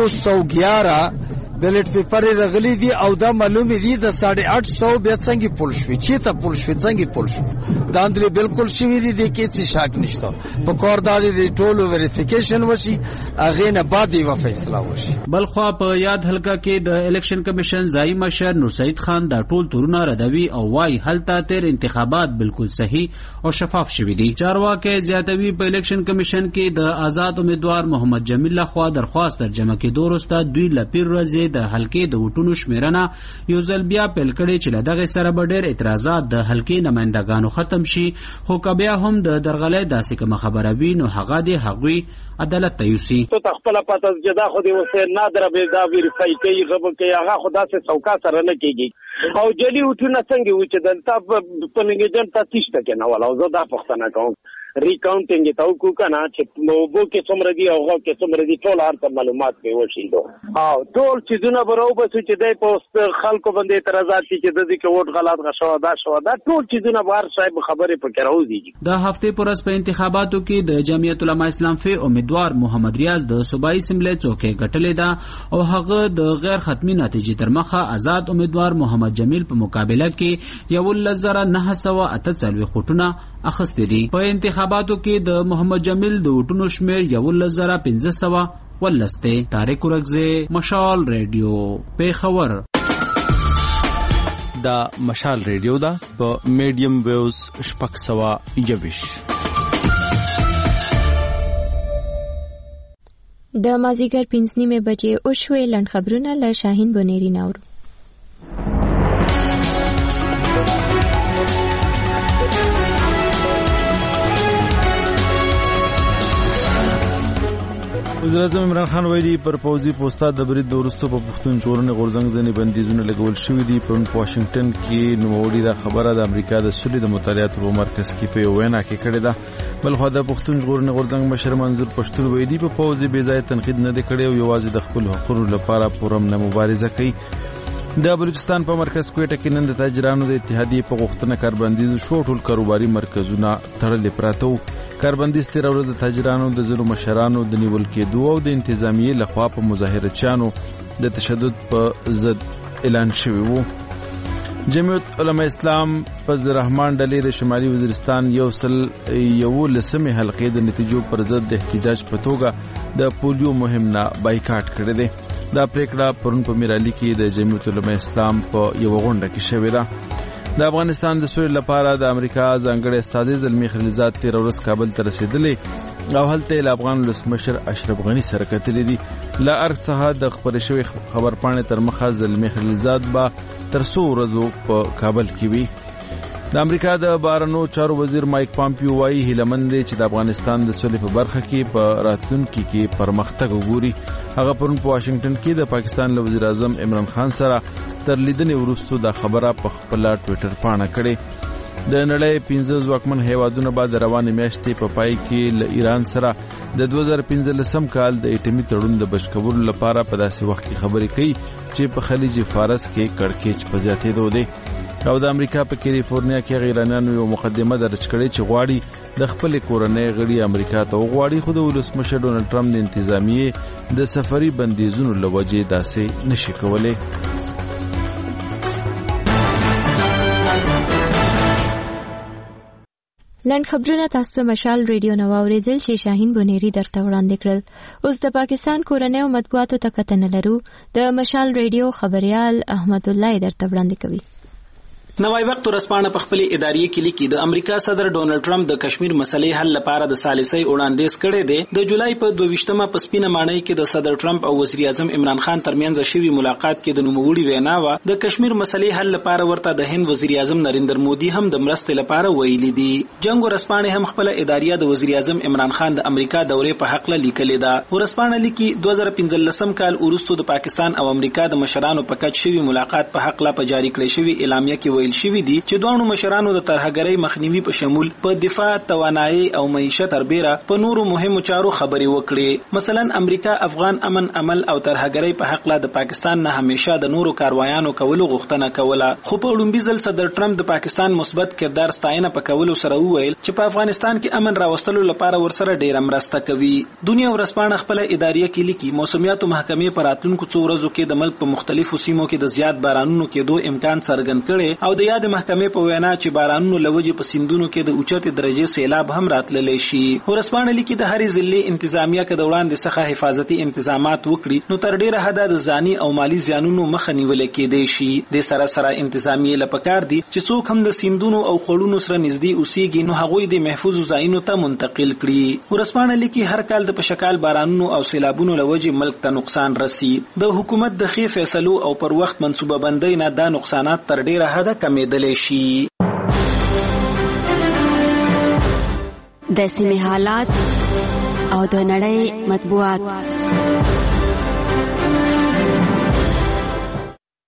211 بیلټ پیپر رغلی دي او دا معلوم دي د 850 به څنګه پول شوي چې ته پول شوي څنګه پول شوي دا اندري بالکل شوي دي د کې څه شک نشته په کار د ټولو ویریفیکیشن وشي اغه نه بعد یو فیصله وشي. بلخوا په یاد حلقه کې د الیکشن کمیشن ځای مشر نور سعید خان دا ټول تورونه ردوي او وايي هلته تر انتخابات بالکل صحیح او شفاف شوي دي. چارواکي زیاتوي په الیکشن کمیشن کې د آزاد امیدوار محمد جمیل لخوا درخواست ترجمه کېدو وروسته دوی لپیر ورځې د حلقې د وټونو شمیرنه یو ځل بیا پیل کړي چې له دغه سره به ډېر اعتراضات د حلقې نمائندګانو ختم شي خو که بیا هم د درغلۍ داسې کومه خبره وي نو هغه د هغوی عدالت ته یوسي. تو خپل پته جدا خو دی وسه نادره به دا ویریفای کوي غو کوي هغه خدا سه څوکا سره نه کیږي او جلی وټونه څنګه و چې دلته په نګیدن ته تیشته کنه ولا زه دا پښتنه کوم ریکاونټینګ ته وکړو کنه چې وبو کې څومره دي او هغه کې څومره دي ټول هر معلومات به وشیدو او ټول چیزونه برابر چې دای په خلکو باندې اعتراضات چې د دې کې ووټ غلط غشو دا ټول چیزونه بهر صاحب خبرې پکې راوځي. د هفته پرس په انتخاباتو کې د جمعیت العلماء اسلام فی امیدوار محمد ریاض د صوبایي اسمبلی څوکۍ ګټلې ده او هغه د غیر ختمي نتیجې تر مخه آزاد امیدوار محمد جمیل په مقابله کې 11948 خوټونه اخستې دي. په انتخاباتو کې د محمد جمیل د وټونو شمیر 11513 دی. طارق ورغزه، مشال ریډیو، پیښور. دا مشال ریډیو دا په میډیم ویوز 621. د مازیګر 5:30 بجې او شوې لنډ خبرونه له شاهین بونيري ناوړو. وزیر اعظم عمران خان ویلي پر پوځي پوسټه د برید وروسته په پښتون ژغورنې غورځنګ ځینې بندیزونه لګول شوي دي. پرون په واشنگټن کې نوموړي دا خبره د امریکا د سولې د مطالعاتو په مرکز کې په یو وینا کې کړې ده. بلخوا د پښتون ژغورنې غورځنګ مشر منظور پښتون ویلي په پوځي بې ځایه تنقید نه دی کړی او یوازې د خپل حقوقو لپاره پرامنه مبارزه کوي. د بلوچستان په مرکز کوټه کې نن د تاجرانو د اتحادیې په غوښتنه کاربندیز شو. ټول کاروباري مرکزونه تړلې پراته وو. کاربندیز تیر ورځ د تاجرانو د ځینو مشرانو د نیول کېدو او د انتظامیې لخوا په مظاهرچیانو د تشدد په ضد اعلان شوی وو. جمعیت علماء اسلام فضل الرحمن ډلې د شمالي وزیرستان 111 حلقې د نتیجو پر ضد د احتجاج په توګه د پولیو مهم نه بایکاټ کړی دی. دا پریکړه پرون په میرالي کې د جمعیت علماء اسلام په یو غونډه کې شوې ده. د افغانستان د سولې لپاره د امریکا ځانګړی استازی زلمی خلیلزاد تیر ورځ کابل ته رسیدلی او هلته له افغان ولسمشر اشرف غنی سره کتلې دي. له ارګ څخه د خبرې شوی خبرپاڼې تر مخه زلمی خلیلزاد به تر څو ورځو په کابل کې وي. د امریکا د بهرنیو چارو وزیر مایک پامپیو وايي هیلمند دی چې د افغانستان د سولې په برخه کې په راتلونکي کې پرمختګ وګوري. هغه پرون په واشنگټن کې د پاکستان له وزیر اعظم عمران خان سره تر لیدنې وروسته دا خبره په خپل ټوئیټر پاڼه کړې. د نړۍ 15 ځواکمن هیوادونو بعد روانې میاشتې په پای کې له ایران سره د 2015 کال د اټومي تړون د بشکولو لپاره په داسې وخت کې خبرې کوي چې په خلیج فارس کې کړکېچ په زیاتېدو دی. او د امریکا په کیلیفورنیا کې غیرانیانو یو مقدمه درج کړې چې غواړي د خپل کورنۍ غړي امریکا ته وغواړي، خو د ولسمشر ډونالد ټرمپ د انتظامیې د سفري بندیزونو له وجې داسې نشي کولای. لنډ خبرونه تاسو مشال ریډیو نو اوریدل چې شاهین بونيري درته وړاندې کړل. اوس د پاکستان کورنۍ او مطبوعاتو ته کتنه لرو. د مشال ریډیو خبريال احمد الله درته وړاندې کوي. نوای وخت ورسپانه په خپل اداري کې لیکي د امریکا صدر ډونالد ټرمپ د کشمیر مسلې حل لپاره د ثالثي وړاندیز کړی دی. د جولای په 22مه په سپینه ماڼۍ کې د صدر ټرمپ او وزیر اعظم عمران خان ترمنځ شوی ملاقات کې د نوموړي وینا و د کشمیر مسلې حل لپاره ورته د هند وزیر اعظم نریندر مودي هم د مرستې لپاره ویلي دي. جنگ ورسپانه هم خپل اداریه د وزیر اعظم عمران خان د امریکا دورې په حق لیکلې ده. ورسپانه لیکي 2015 کال وروسته د پاکستان او امریکا د مشرانو په کچ شوی ملاقات په حق لا په جاری کړی شوی اعلامیه کې ویل شوی دی چې دوه مشرانو د ترهګرۍ مخنیوي په شمول په دفاع، توانایي او معیشت تربیره په نورو مهمو چارو خبرې وکړي. مثلا امریکا افغان امن عمل او ترهګرۍ په حق لا د پاکستان نه همیشه د نورو کاروایانو کولو غوښتنه کوله. خو په وړاندې ځل صدر ټرمپ د پاکستان مثبت کردار ستاینه په کولو سره وویل چې په افغانستان کې امن راوستلو لپاره ورسره ډیره مرسته کوي. دنیا ورسپانه خپل اداریه کې لیکي موسمیاتو محکمې پر راتلونکو څو ورځو کې د ملک په مختلفو سیمو کې د زیات بارانونو کېدو امکان څرګند کړي او د یاد محکمې په وینا چې بارانونو لوجې په سیندونو کې د اوچتې درجه سیلاب هم راتللی شي. ورسپانه لیکي د هرې ضلع انتظامیه کې د وړاندې څخه حفاظتي انتظامات وکړي نو تر ډیره حده د ځاني او مالی زیانونو مخه نیول کېدای شي. د سره انتظامیه لپاره دي چې څوک هم د سیندونو او خړونو سره نږدې اوسېږي نو هغوی د محفوظ ځایونو ته منتقل کړي. ورسپانه لیکي هر کال د پشکال بارانونو او سیلابونو لوجې ملک ته نقصان رسي. د حکومت د ښې فیصلو او پر وخت منصوبه بندۍ نه دا نقصانات تر ډیره حده کمېدلی شي. د سیمې حالات او د نړۍ مطبوعات.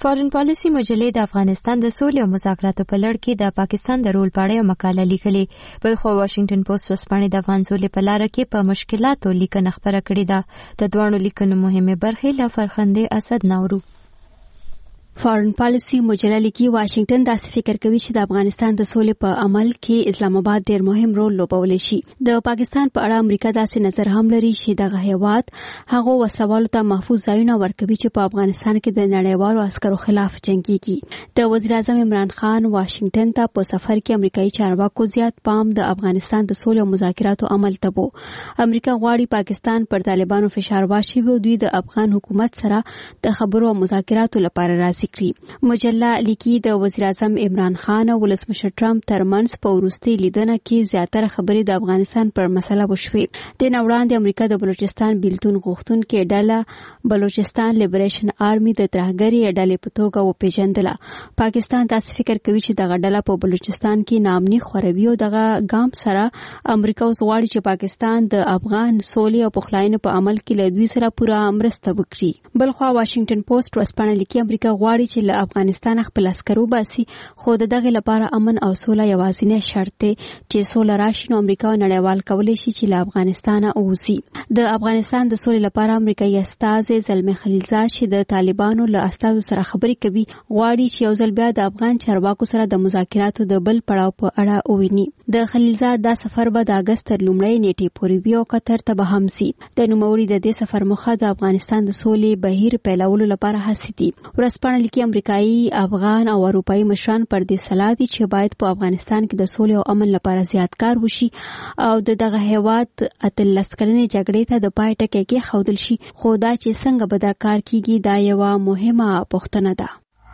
فارن پالیسی مجلې د افغانستان د سولې او مذاکراتو په لړ کې د پاکستان د رول په اړه مقاله لیکلې. بل خو واشنگټن پوسټ ورځپاڼې د افغان سولې په لار کې په مشکلاتو لیکنه خبره کړې ده. د دوانو لیکنو مهمه برخې له فرخنده اسد نورو. فارن پالیسی مجله لیکي واشنگټن داسې فکر کوي چې د افغانستان د سولې په عمل کې اسلام آباد ډېر مهم رول لوبولی شي. د پاکستان په اړه امریکا داسې نظر هم لري چې دغه هیواد هغه وسوالو ته محفوظ ځایونه ورکوي چې په افغانستان کې د نړیوالو عسکرو خلاف جنگيږي. د وزیر اعظم عمران خان واشنگټن ته په سفر کې امریکایي چارواکو زیات پام د افغانستان د سولې او مذاکراتو عمل ته وو. امریکا غواړي پاکستان پر طالبانو فشار واچوي او دوی د افغان حکومت سره د خبرو او مذاکراتو لپاره راځي. مجله لیکي د وزیر اعظم عمران خان او ولسمشر ټرمپ ترمنځ په وروستي لیدنه کې زیاتره خبرې د افغانستان پر مسله وشوې. د نن وړاندې امریکا د بلوچستان بیلتون غوښتونکې ډله بلوچستان لیبریشن آرمي د ترهګرۍ ډلې په توګه وپیژندله. پاکستان داسې فکر کوي چې دغه ډله په بلوچستان کې نامني خوروي او دغه ګام سره امریکا اوس غواړي چې پاکستان د افغان سولې او پخلاینې په عمل کې له دوی سره پوره مرسته وکړي. بلخوا واشنگټن پوسټ ورځپاڼه لیکي امریکا غواړي چې له افغانستان خپل عسکر وباسي، خو دغه لپاره امن او سوله یوازینی شرط دی. چې سوله راشي نو امریکا نړیوال کولی شي چې له افغانستان اوځي. د افغانستان د سولې لپاره امریکایي استازی زلمي خلیلزاد چې د طالبانو له استازو سره خبرې کوي غواړي چې یو ځل بیا د افغان چارواکو سره د مذاکراتو د بل پړاو په اړه وویني. د خلیلزاد دا سفر به د اگست تر لومړۍ نیټې پورې وي او قطر ته به هم ځي. د نوموړي د دې سفر موخه د افغانستان د سولې بهیر پیلولو لپاره هڅې دي. ورځپاڼه لیکي امریکایي، افغان او اروپایي مشران پر دې سلا دي چې باید په افغانستان کې د سولې او امن لپاره زیات کار وشي او دغه هیواد 18 کلنې جګړې ته د پای ټکی کېښودل شي. خو دا چې څنګه به دا کار کیږي دا یوه مهمه پوښتنه ده.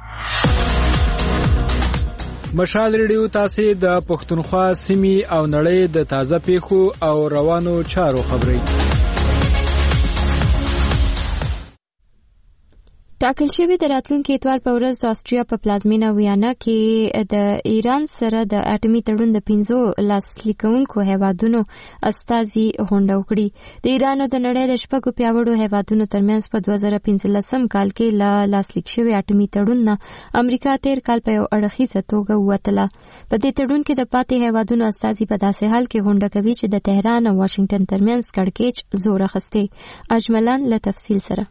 مشال ریډیو تاسو د پښتونخوا سیمې او نړۍ د تازه پیښو او روانو چارو خبري. ټاکل شوی د راتلونکي اتوار په ورځ آسټریا په پلازمینه ویانا کې د ایران سره د اټومي تړون د 15 لاسلیکونکو هیوادونو استازي غونډه وکړي. د ایران او د نړۍ د شپږو پیاوړو هیوادونو ترمنځ په 2015 کال کې له لاسلیک شوی اټومي تړون نه امریکا تیر کال په یو اړخیزه توګه ووتله. په دې تړون کې د پاتې هیوادونو استازي په داسې حال کې غونډه کوي چې د تهران او واشنگټن ترمنځ کړکېچ زور اخیستی. اجملان له تفصیل سره.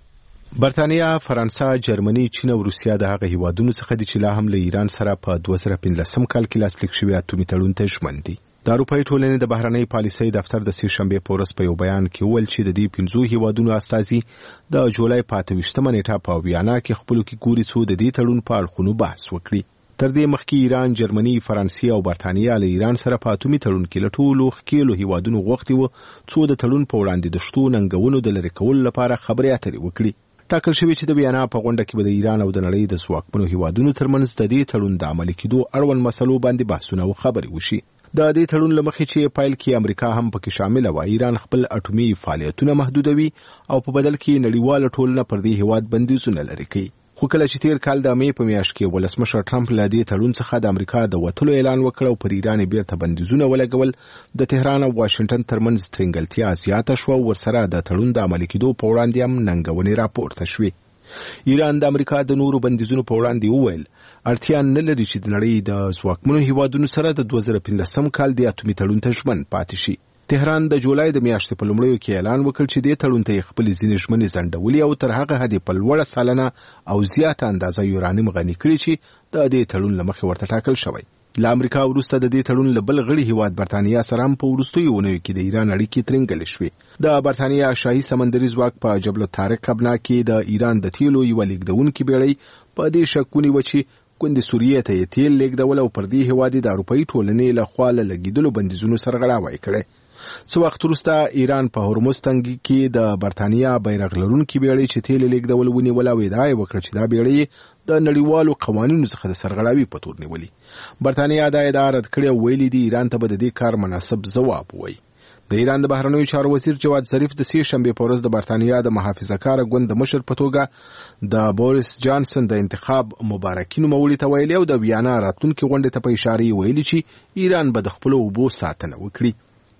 برتانیا، فرانسه، جرمني، چین او روسیا د هغه هیوادونو څخه دي چې لا هم له ایران سره په 2015 کال کې لاسلیک شوی اټومي تړون ته ژمن دي. د اروپאי ټولنې د بهرنۍ پالیسۍ دفتر د سې شنبه په ورځ په یو بیان کې وویل چې د دې 15 هیوادونو استازي د جولای 28 نیټه په ویانا کې خپل کې ګوري څو د دې تړون په اړخونو بحث وکړي. تر دې مخکې ایران، جرمني، فرانسې او برتانیا له ایران سره په اټومي تړون کې له ټولو ښکېلو هیوادونو غوښتي وو څو د تړون په وړاندې د شتو ننګونو د لرې کولو لپاره خبرې اترې وکړي. ټاکل شوی چې د ویانا په غونډه کې به د ایران او د نړۍ د ځواکمنو هیوادونو ترمنځ د دې تړون د عملي کېدو اړوند مسلو باندې بحثونه او خبرې وشي. د دې تړون له مخې چې پایل کې امریکا هم پکې شامل و، ایران خپل اټومي فعالیتونه محدودوي او په بدل کې نړیواله ټولنه پر دې هیواد بندیزونه لري کوي. خو کله چې تیر کال د مې په میاشت کې ولسمشر ټرمپ له دې تړون څخه د امریکا د وتلو اعلان وکړ او پر ایران بیرته بندیزونه ولګول، د تهران او واشنگټن ترمنځ ترنګلتیا زیاته شو او ورسره د تړون د عملي کېدو په وړاندې هم ننګونې راپورته شوې. ایران د امریکا د نورو بندیزونو په وړاندې وویل اړتیا نه لري چې د نړۍ د ځواکمنو هیوادونو سره د 2015 کال د اټومي تړون ته ژمن پاتې شي. تهران د جولای د میاشتې په لومړیو کې اعلان وکړ چې د تړون ته خپل ځینې ژمنې ځنډولې او تر هغه حد په لوړه سالنه او زیاته اندازه یورانیم غني کړي چې د دې تړون لمخې ورته ټاکل شوی. له امریکا وروسته د دې تړون له بل غړي هیواد برتانیا سره هم په وروستیو اونیو کې د ایران اړیکې ترنګلې شوې. د برتانیا شاهي سمندري ځواک په جبل الطارق ابنا کې د ایران د تیلو یو لیږدونکي بیړۍ په دې شک ونیوه چې کندې سوریې ته یې تیل لیږدول او پر دې هیواد د اروپאי ټولنې له خوا له لګیدلو بندیزونو سرغړاوی کړي. څو وخت وروسته ایران په هرمز تنګي کې د برتانیا بیرغ لرونکي بیړۍ چې تیل لیږدول ونیول او ادعا یې وکړه چې دا بیړۍ د نړیوالو قوانینو څخه د سرغړاوي په تور نیولې. برتانیا دا ادعا رد کړې او ویلي دي ایران ته به د دې کار مناسب ځواب ووایي. د ایران د بهرنیو چارو وزیر جواد ظریف د سې شنبه په ورځ د برتانیا د محافظه‌کار ګوند د مشر په توګه د بوریس جانسن د انتخاب مبارکي نوموړي ته ویلي او د ویانا راتلونکي غونډې ته په اشاره ویلي چې ایران به د خپل اوبو ساتنه وکړي.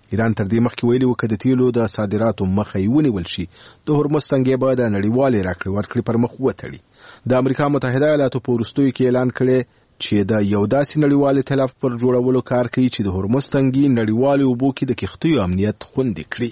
ایران تر دې مخکې ویلي و که د تیلو د صادراتو مخه یې ونیول شي د هرمز تنګې به د نړیوالې راکړې ورکړې پر مخ وتړي. د امریکا متحده ایالاتو په وروستیو کې اعلان کړی چې د یو داسې نړیوال ائتلاف پر جوړولو کار کوي چې د هرمز تنګې نړیوالې اوبو کې د کښتیو امنیت خوندي کړي.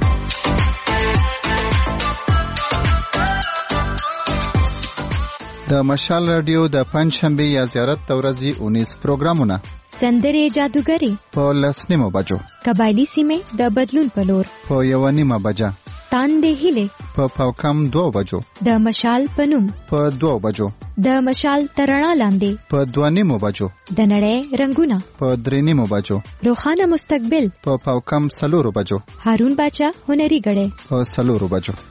د مشال رادیو د پنځشنبه یا زیارت د ورځې 19 پروګرامونه سندرې جادوګری په 10 بجو، قبایلی سیمې د بدلون په لور په 1 بجه، تاندې هیله په پاوکم 2 بجو، د مشال پنوم په 2 بجو، د مشال ترڼا لاندې په 2 بجو، د نړۍ رنگونه په 3 بجو، روخانه مستقبل په پاوکم 4 بجو، هارون باچا هنري غړې په 4 بجو.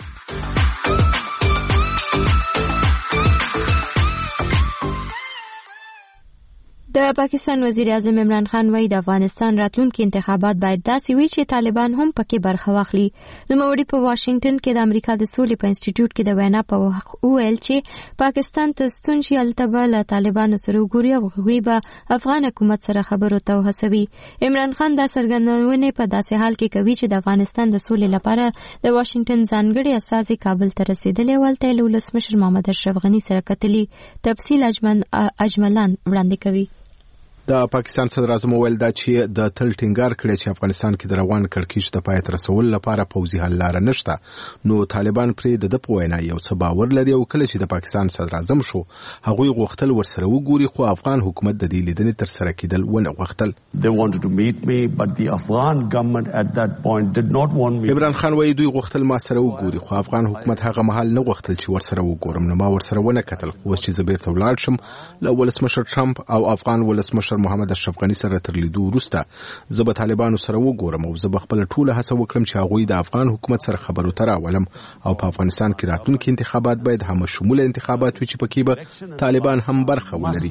د پاکستان وزیر اعظم عمران خان وایي د افغانستان راتلونکي انتخابات باید داسې وي چې طالبان هم پکې برخه واخلي. نوموړي په واشنگټن کې د امریکا د سولې په انسټیټیوټ کې د وینا په وخت وویل چې پاکستان ته ستون شي هلته به له طالبانو سره وګوري او هغوی به افغان حکومت سره خبرو ته وهڅوي. عمران خان دا څرګندونې په داسې حال کې کوي چې د افغانستان د سولې لپاره د واشنگټن ځانګړي استازي کابل ته رسیدلی او هلته یې له ولسمشر محمد اشرف غني سره کتلي. تفصیل اجملان وړاندې کوي. د پاکستان صدر اعظم ویل دا چې د تل ټینګار کړي چې افغانستان کې د روان کړکېچ د پای ته رسولو لپاره پوځي حل لاره نشته. نو طالبان پرې د وینا یو څه باور لري او کله چې د پاکستان صدر اعظم شو هغوی غوښتل ورسره وګوري خو افغان حکومت د دې لیدنې تر سره کېدل ونه غوښتل. They wanted to meet me but the Afghan government at that point did not want me. عمران خان وایي دوی غوښتل ما سره وګوري خو افغان حکومت هغه مهال نه غوښتل چې ورسره وګورم. نو ما ورسره ونه کتل. اوس چې زه بیرته ولاړ شم له ولسمشر ټرمپ او افغان ولسمشر محمد اشرف غني سره تر لیدو وروسته زه به طالبانو سره وګورم او زه به خپل ټوله هڅه وکړم چې هغوی د افغان حکومت سره خبرو ته راولم او په افغانستان کې راتلونکي انتخابات باید هم شموله انتخابات وي چې پکې به طالبان هم برخه ولري.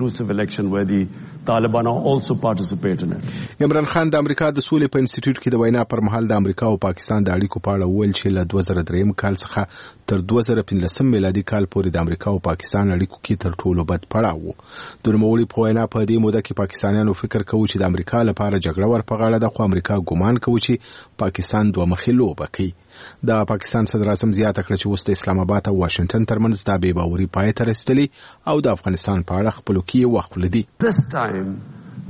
عمران خان د امریکا د سولې په انسټیټیوټ کې د وینا پر مهال د امریکا او پاکستان د اړیکو په اړه وویل چې له 2003 کال څخه تر 2015 میلادي کال پورې د امریکا او پاکستان اړیکو کې تر ټولو بد پړاو و. د نوموړي په وینا په دې موده کې پاکستانیانو فکر کوي چې د امریکا لپاره جګړه ورپغاړه ده خو امریکا ګومان کوي چې پاکستان دوه مخې لوبه کوي. د پاکستان صدر اعظم زیاته کړه چې اوس د اسلام آباد او واشنگټن ترمنځ د بې باوري پای ته رسیدلی او د افغانستان په اړه خپلو کې وخت لدی.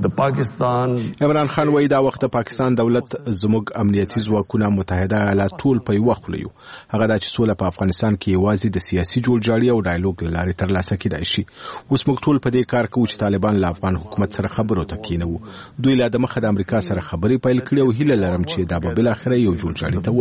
عمران خان وایي دا وخت د پاکستان دولت زموږ امنیتي ځواکونه متحده ایالات ټول په یوه خوله یو. هغه دا چې سوله په افغانستان کې یوازې د سیاسي جوړجاړي او ډایلوګ له لارې ترلاسه کېدای شي. اوس موږ ټول په دې کار کوو چې طالبان له افغان حکومت سره خبرو ته کېنوو. دوی لا د مخه د امریکا سره خبرې پیل کړې او هیله لرم چې دا به بالاخره یو جوړجاړي ته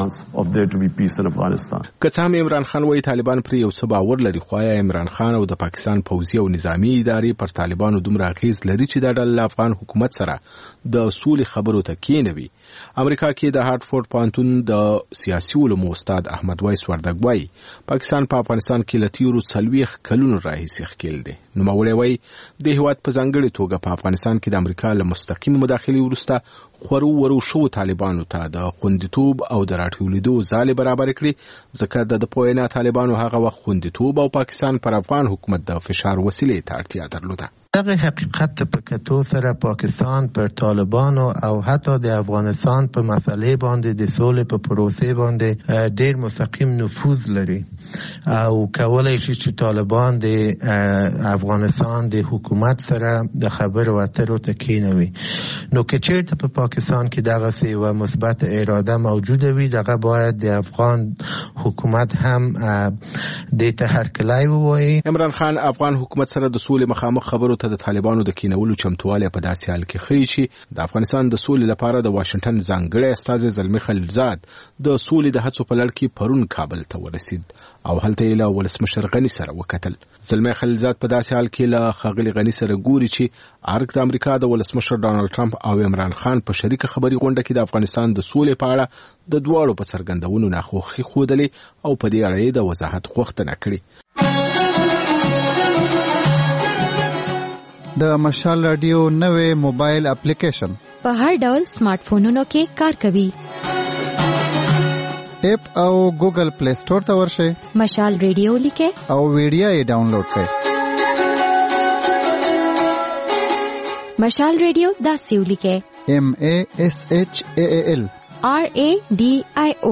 ورسېږي. که څه هم عمران خان وایي طالبان پرې یو څه باور لري خو آیا عمران خان او د پاکستان پوځي او نظامي ادارې پر طالبانو دومره اغېز لري چې دا له افغان حکومت سره د سولې خبرو ته کېنوي؟ امریکا کې د هارټفورد پوهنتون د سیاسي علومو استاد احمد وایس وردګ وایي پاکستان په افغانستان کې له تیرو 40 کلونو راهیسې ښکېل دی. نوموړی وایي د هېواد په ځانګړې توګه په افغانستان کې د امریکا له مستقیم مداخلې وروسته خورو ورو شو طالبانو ته د خوندیتوب او د راټولېدو ځالې برابر کړي ځکه د په وینا طالبانو هغه وخت خوندیتوب او پاکستان پر افغان حکومت د فشار وسیلې ته اړتیا درلوده. دغه حقیقت په کتو سره پاکستان پر طالبانو او حتی د افغانستان په مسلې باندې د سولې په پروسې باندې ډېر مستقیم نفوذ لري او کولای شي چې طالبان د افغانستان د حکومت سره د خبرو اترو ته کېنوي. نو که چېرته په پاکستان کې دغه یوه مثبت اراده موجوده وي دغه باید د افغان حکومت هم دې ته هرکلی ووایي. عمران خان افغان حکومت سره د سولې مخامخ خبرو د طالبانو د کینولو چمتوالی په داسې حال کې ښیي چې د افغانستان د سولې لپاره د واشنگټن ځانګړی استازی زلمي خلیلزاد د سولې د هڅو په لړ کې پرون کابل ته ورسید او هلته یې له ولسمشر غني سره وکتل. زلمي خلیلزاد په داسې حال کې له ښاغلي غني سره ګوري چې ارګ د امریکا د ولسمشر ډانلډ ټرمپ او عمران خان په شریکه خبري غونډه کې د افغانستان د سولې په اړه د دواړو په څرګندونو ناخوښي ښودلې او په دې اړه یې د وضاحت غوښتنه کړې. د مشال رادیو نوې موبایل اپلیکیشن په هر ډول سمارټ فونونو کې کار کوي. اپ او ګوګل پلی سٹور ته ورشئ. مشال رادیو لیکئ او ویډیو یې ډاونلوډ کړئ. مشال رادیو داسې ولیکئ MASHAAL RADIO.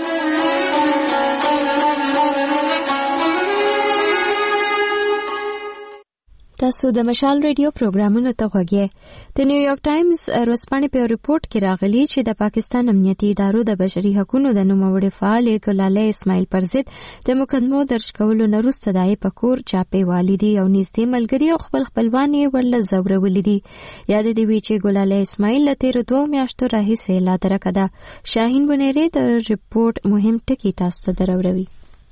تاسو د مشال ریډیو پروګرامونو ته غوږی. د نیویارک ټایمز ورځپاڼې په ریپورت کې راغلی چې د پاکستان امنیتي ادارو د بشري حقوقو د نوموړي فعال ګلالي اسماعیل پر ضد د مقدمو درج کولو نه وروسته د په کور چاپې والیدي او نږدې ملګري او خپلوان یې ورله زورولي دي. یاد دی وی چې ګلالي اسماعیل له تیر 2 میاشتو راهیسې لا درکه ده. شاهین بنيري د ریپورت مهم ټکی تاسو ته دروړي.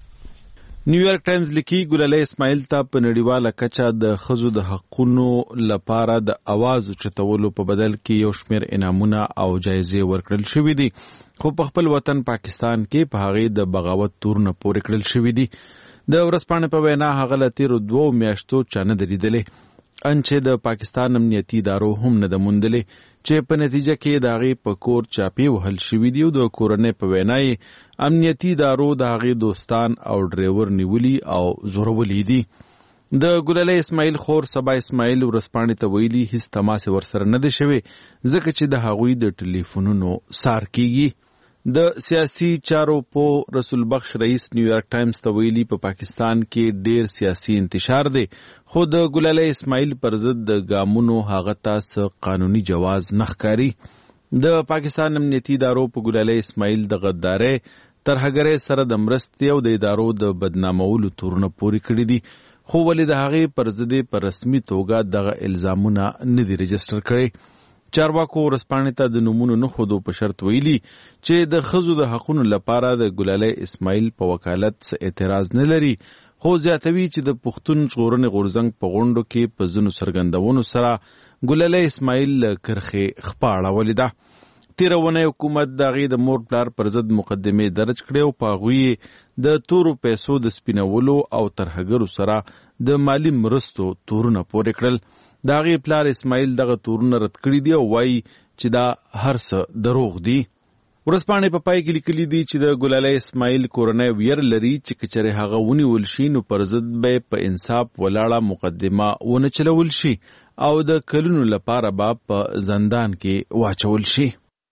نیویارک ټایمز لیکي ګلالي اسماعیل ته په نړیواله کچه د ښځو د حقوقو لپاره د اواز اوچتولو په بدل کې یو شمېر انعامونه او جایزې ورکړل شوي دي، خو په خپل وطن پاکستان کې په هغې د بغاوت تورونه پورې کړل شوي دي. د ورځپاڼې په وینا هغه له تیرو 2 میاشتو چا نه ده لیدلې، چې د پاکستان امنیتي ادارو هم نه ده موندلې چې په نتیجه کې د هغې په کور چاپې وهل شوي دي او د کورنۍ په وینا یې امنیتي ادارو د هغې دوستان او ډریور نیولي او زورولي دي. د ګلالي اسماعیل خور سبا اسماعیل ورځپاڼې ته ویلي هیڅ تماس ورسره نه دی شوی ځکه چې د هغوی د ټلیفونونو سار کیږي. د سیاسي چارو په رسول بخش رئیس نیویارک ټایمز ته ویلي په پاکستان کې ډیر سیاسي انتشار دی، خو د ګلالي اسماعیل پر ضد د ګامونو هغه ته قانوني جواز نه ښکاري. د پاکستان امنیتي ادارو په ګلالي اسماعیل د غدارۍ ترهګرۍ سره د مرستې او د ادارو د بدنامولو تورونه پورې کړي دي، خو ولې د هغې پر ضد په رسمي توګه دغه الزامونه نه دي رجسټر کړي. چارواکو ورځپاڼې ته د نومونو نه ښودو په شرط ویلي چې د ښځو د حقونو لپاره د ګلالي اسماعیل په وکالت اعتراض نه لري، خو زیاتوي چې د پښتون ژغورنې غورځنګ په غونډو کې په ځینو څرګندونو سره ګلالي اسماعیل کرښې خپاړه ولې ده. تیره ونې حکومت د هغې د مور پلار پر ضد مقدمې درج کړې او په هغوی د تورو پیسو د سپینولو او ترهګرو سره د مالی مرستو تورونه پورې کړل. د هغې پلار اسماعیل دغه تورونه رد کړي دي او وایي چې دا هر څه دروغ دي. ورځپاڼې په پای کې لیکلي دي چې د ګلالي اسماعیل کورنۍ ویر لري چې که چېرې هغه ونیول شي نو پر ضد به په انصاف ولاړه مقدمه ونه چلول شي او د کلونو لپاره به په زندان کې واچول شي.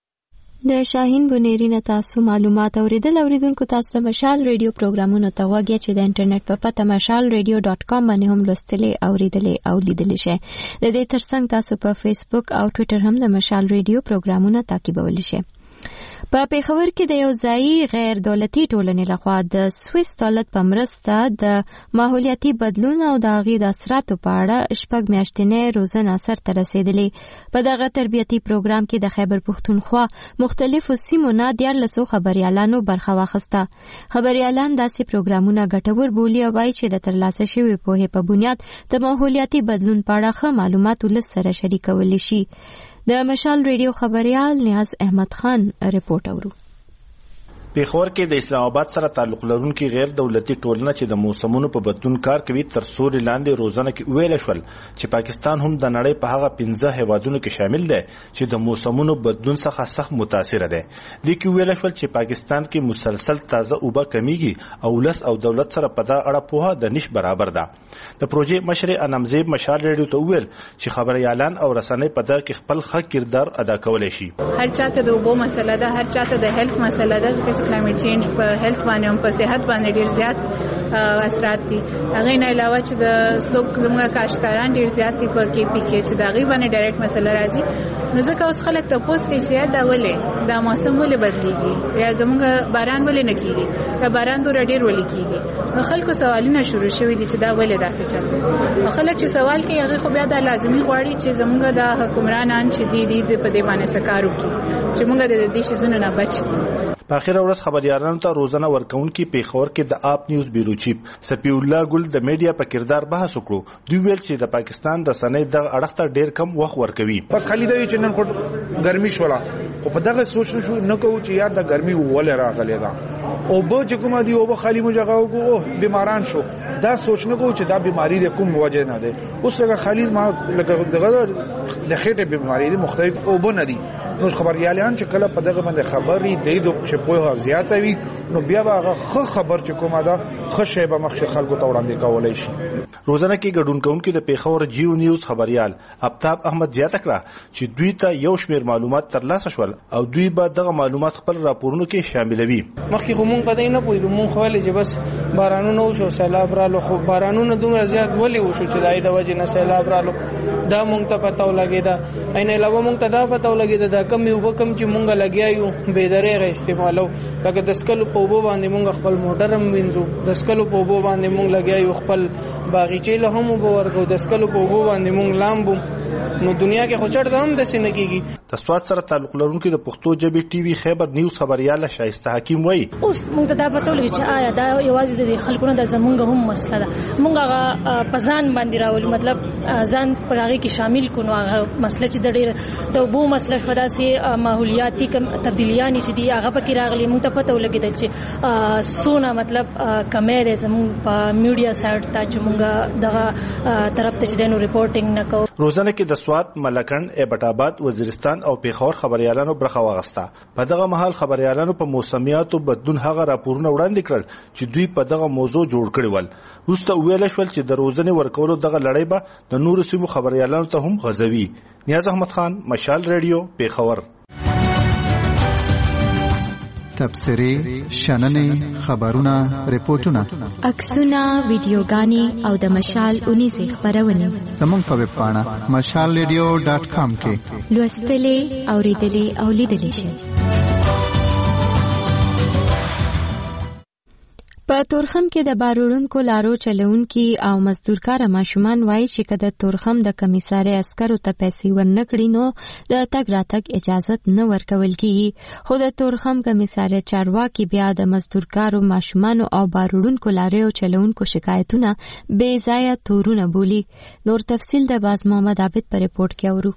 د شاهین بنيري نه تاسو معلومات اوریدل. اوریدونکو تاسو مشال ریډیو پروګرامونو ته وګورئ چې د انټرنیټ په پته mashalradio.com باندې هم لوستلې اوریدلې او لیدلې شئ. د دې ترڅنګ تاسو په فیسبوک او ټوئیټر هم د مشال ریډیو پروګرامونه تعقیبولی شئ. په پیښور کې د یو ځایي غیر دولتي ټولنې لخوا د سویس دولت په مرسته د ماحولیاتي بدلون او د هغې د اثراتو په اړه 6 میاشتنۍ روزنه سرته رسېدلې. په دغه تربیتي پروګرام کې د خیبر پښتونخوا مختلفو سیمو نه 14 خبریالانو برخه واخیسته. خبریالان داسې پروګرامونه ګټور بولي او وایي چې د ترلاسه شوې پوهې په بنیاد د ماحولیاتي بدلون په اړه ښه معلومات ولس سره شریکولی شي. د مشال ریډیو خبريال نیاز احمد خان ریپورت اورو. پیښور کې د اسلام آباد سره تعلق لرونکي غیر دولتي ټولنه چې د موسمونو په بدلون کار کوي تر سوري لاندې روزنه کې ویل شول چې پاکستان هم د نړۍ په هغه 15 هیوادونو کې شامل دی چې د موسمونو بدلون څخه سخت متاثر دي. د کې ویل شول چې پاکستان کې مسلسل تازه اوبه کمیږي او ولس او دولت سره په دا اړه پوهه د نش برابر ده. د پروژې مشر انمزیب مشال ریډیو ته ویل چې خبريالان او رسنۍ په دا کې خپل ښه کردار ادا کولای شي. هر چاته د اوبو مسله ده، هر چاته د هیلث مسله ده، کلایمټ چینج په هیلث باندې هم په صحت باندې ډیر زیات اثرات دي. هغه نه علاوه چې د څوک زموږ کاشتکاران ډیر زیات په کې پی کې چې دغه باندې ډایرکټ مسله راځي. نو ځکه اوس خلک ته پوس کوي چې دا ولې دا موسم ولې بدلیږي یا زموږ باران ولې نه کیږي یا باران دور ډیر ولې کیږي. نو خلکو سوالونه شروع شوي دي چې دا ولې داسې چلته. خلک چې سوال کوي هغه خو بیا د لازمي غواړي چې زموږ د حکمرانان چې دي په دې باندې سکارو کی چې موږ د دې شیزونو نه بچ کی. په اخر ورځ خبريالانو ته روزانه ورکونکي پیښور کې د آپ نیوز بیورو چیف سپی الله ګل د میډیا په کردار بحث وکړو. دوی ویل چې د پاکستان د سنې د اړخ ته ډیر کم وخت ورکوي. بس خالي دوی چې نن کو ګرمي شولا او په دغه سوچ شو نه کوو چې یار د ګرمي ولې راغلی دا او به چې کومه دی او به خالي مجاغو کو بیماران شو دا سوچ نه کوو چې دا بیماری د کوم وجه نه ده. اوس هغه خالي ما لکه دغه د خېټه بیماری دي مختلف او به نه دي. نو خبريالان چې کله په دغه باندې خبري دی د چې په زیاته وي نو بیا به هغه خبر چې کومه ده خشه به مخ خلکو ته وړاندې کولای شي. روزانه کې ګډون کوونکي د پیښور جیو نیوز خبريال آفتاب احمد زیاته کړه چې دوی ته یو شمېر معلومات ترلاسه شول او دوی به دغه معلومات خپل راپورونو کې شاملوي. مخکې خو مونږ پته نه پوهیږو، مونږ خو ولې چې بس بارانونه وشو سیلاب رالو، خو بارانونه دومره زیات ولې وشو چې دای د وجې نه سیلاب رالو دا مونږ ته پته ولګېده. عین علاوه مونږ ته دا پته ولګېده دا کم یو بکم چې مونږ لګیا یو بې دریغه استعمالو، لکه د سکلو په اوبو باندې مونږ خپل موټر هم وینځو، د سکلو په اوبو باندې مونږ لګیا یو خپل باغچې له هم اوبه ورکو، د سکلو په اوبو باندې مونږ لامبو. نو دنیا کې خو چرته هم داسې نه کېږي. د سواد سره تعلق لرونکي د پښتو ژبې ټي وي خیبر نیوز خبريال شایسته حکیم وایي اوس موږ ته دا پته ولګي چې آیا دا یوازې د خلکو نه د زمونږ هم مسله ده، موږ هغه په ځان باندې راولو، مطلب ځان په هغه کې شامل کړو. هغه مسله چې د ډېر د اوبو مسله شوه، داسې ماحولیاتي تبدیلیانې چې دي هغه پکې راغلي، موږ ته پته ولګېدل چې څونه مطلب کمی دی زموږ په میډیا سایډ ته چې موږ دغه طرف ته چې دی نو ریپورټینګ نه کوو. روزانه کې د سواد، ملکند، ایبټ آباد، وزیرستان او پیښور خبريالانو برخه واغسته. په دغه مهال خبريالانو په موسمیاتو بدلون هغه راپورونه وړاندې کړل چې دوی په دغه موضوع جوړ کړي ول. وروسته ویل شول چې د روزنې ورکولو دغه لړۍ به د نورو سیمو خبريالانو ته هم غځوي. نیاز احمد خان، مشال ریډیو، پیښور. تبصرې، شننې، خبرونه، ریپورتونه، عکسونه، ویډیوګانې او د مشال 19 خبرونه زموږ په ویب پاڼه mashalradio.com کې لوستلې، اوریدلې او لیدلې شئ. په تورخم کې د باروړونکو لارو چلونکي او مزدورکار ماشومان وایي چې کله تورخم د کمیسارۍ عسکرو ته پیسې ورنکړي نو د تګ راتګ اجازه نه ورکول کیږي. خو د تورخم کمیسارۍ چارواکي بیا د مزدورکارو ماشومانو او باروړونکو لارو چلونکو شکایتونه بې ځایه تورونه بولي. نور تفصیل د باز محمد عابد په ریپورت کې اورو.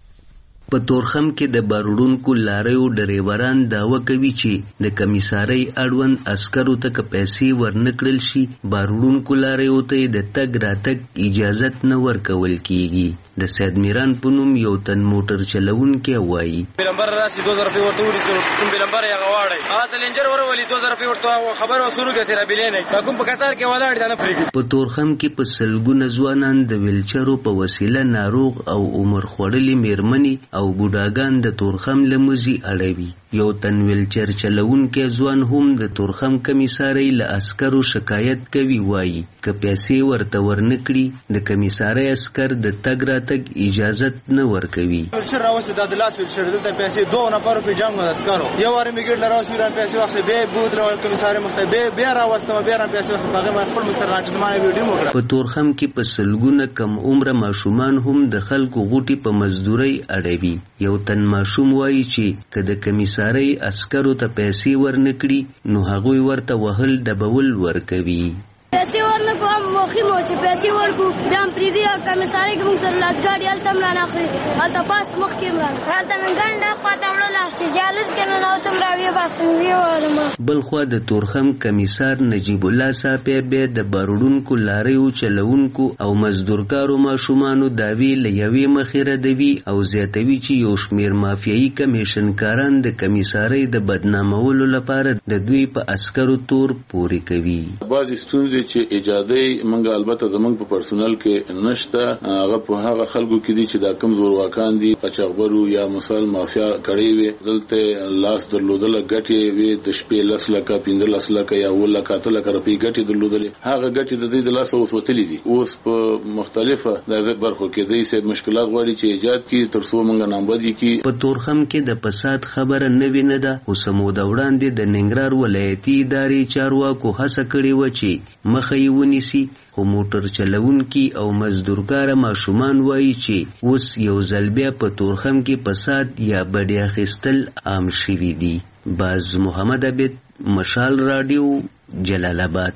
په تورخم کې د باروړونکو لاریو ډریوران داوا کوي چې د کمیسارۍ اړوند عسکرو ته که پیسې ورنکړل شي باروړونکو لاریو ته د تګ راتګ اجازت نه ورکول کیږي. د سید میران په نوم یو تن موټر چلونکی وایي بلمبر راسي 2000 روپۍ ورته ورسول، کوم بلمبر یې غواړي هغه سلنجر ورولي 2000 روپۍ ورته خبر وسورو کې تیرا بلینه کوم په قطار کې ولاړ دی نه پریږي. په تورخم کې په سلګونه ځوانان د ویلچرو په وسیله ناروغ او عمر خوړلي میرمنې او بوډاګان د تورخم لمزي اړوي. یو تن ویلچر چلونکی ځوان هم د تورخم کمیسارۍ له عسکرو شکایت کوي، وایي که پیسې ورته ورنکړي د کمیسارۍ عسکر د تګ راتګ اجازت نه ورکوي. ویلچر راوسته د لاس ویلچر دلته پیسې 2 نفرو په جنگ عسکرو یو واره میګړ لراوسې ران پیسې واخلې به بود راو کمیسارۍ مختبه به راوسته به ران پیسې واخلې هغه خپل مسرناټ زمانه ویډیو موکړه. په تورخم کې په سلګونه کم عمره ماشومان هم د خلکو غوټي په مزدوري اړوي. یو تن ماشوم وایي چې که د کمیسارۍ عسکرو ته پیسې ورنکړي نو هغوی ورته وهل ډبول ورکوي. پیسې ورنکو هم مخې مو چې پیسې ورکو بیا هم پرېږدي کمیسارۍ کې موږ سره لاچګاډي هلته هم راناخلي هلته پاس مخکې هم رانه هلته مې ګنډه خواته وړله چې جالر کې ننوتم راویې باسم ویې بلخوا د تورخم کمیسار نجیب الله صاحب بیا د باروړونکو لاریو چلونکو او مزدورکارو ماشومانو دعوې له یوې مخې ردوي او زیاتوي چې یو شمېر مافیایي کمیشنکاران د کمیسارۍ د بدنامولو لپاره د دوی په عسکرو تور پورې کوي. بعضې ستونزې چې اجازه منګه البته زمنګ په پرسونل کې نشته، هغه په هغه خلکو کې دي چې دا کم زورواکان دي قاچاقبرو یا مثال مافیا کړي وي دلته لاس درلودل غټي وي د شپې لس لکه 15 لکه یا ول لکه 3 لکه روپۍ غټي درلودل هغه غټي د دې د لاس وسوتلې دي. اوس په مختلفه د برخو کې د سید مشکلات غواړي چې ایجاد کی ترڅو منګه نامبدي کی. په تورخم کې د فساد خبره نه وینه ده. اوسمو د وړاندې د ننګرهار ولایتي ادارې چارواکو هڅه کړې و چې مخه یې ونیسي، خو موټر چلونکي او مزدورکار ماشومان وایي چې اوس یو ځل بیا په تورخم کې فساد یا بډې اخیستل عام شوي دي. باز محمد عابد، مشال راډیو، جلال آباد.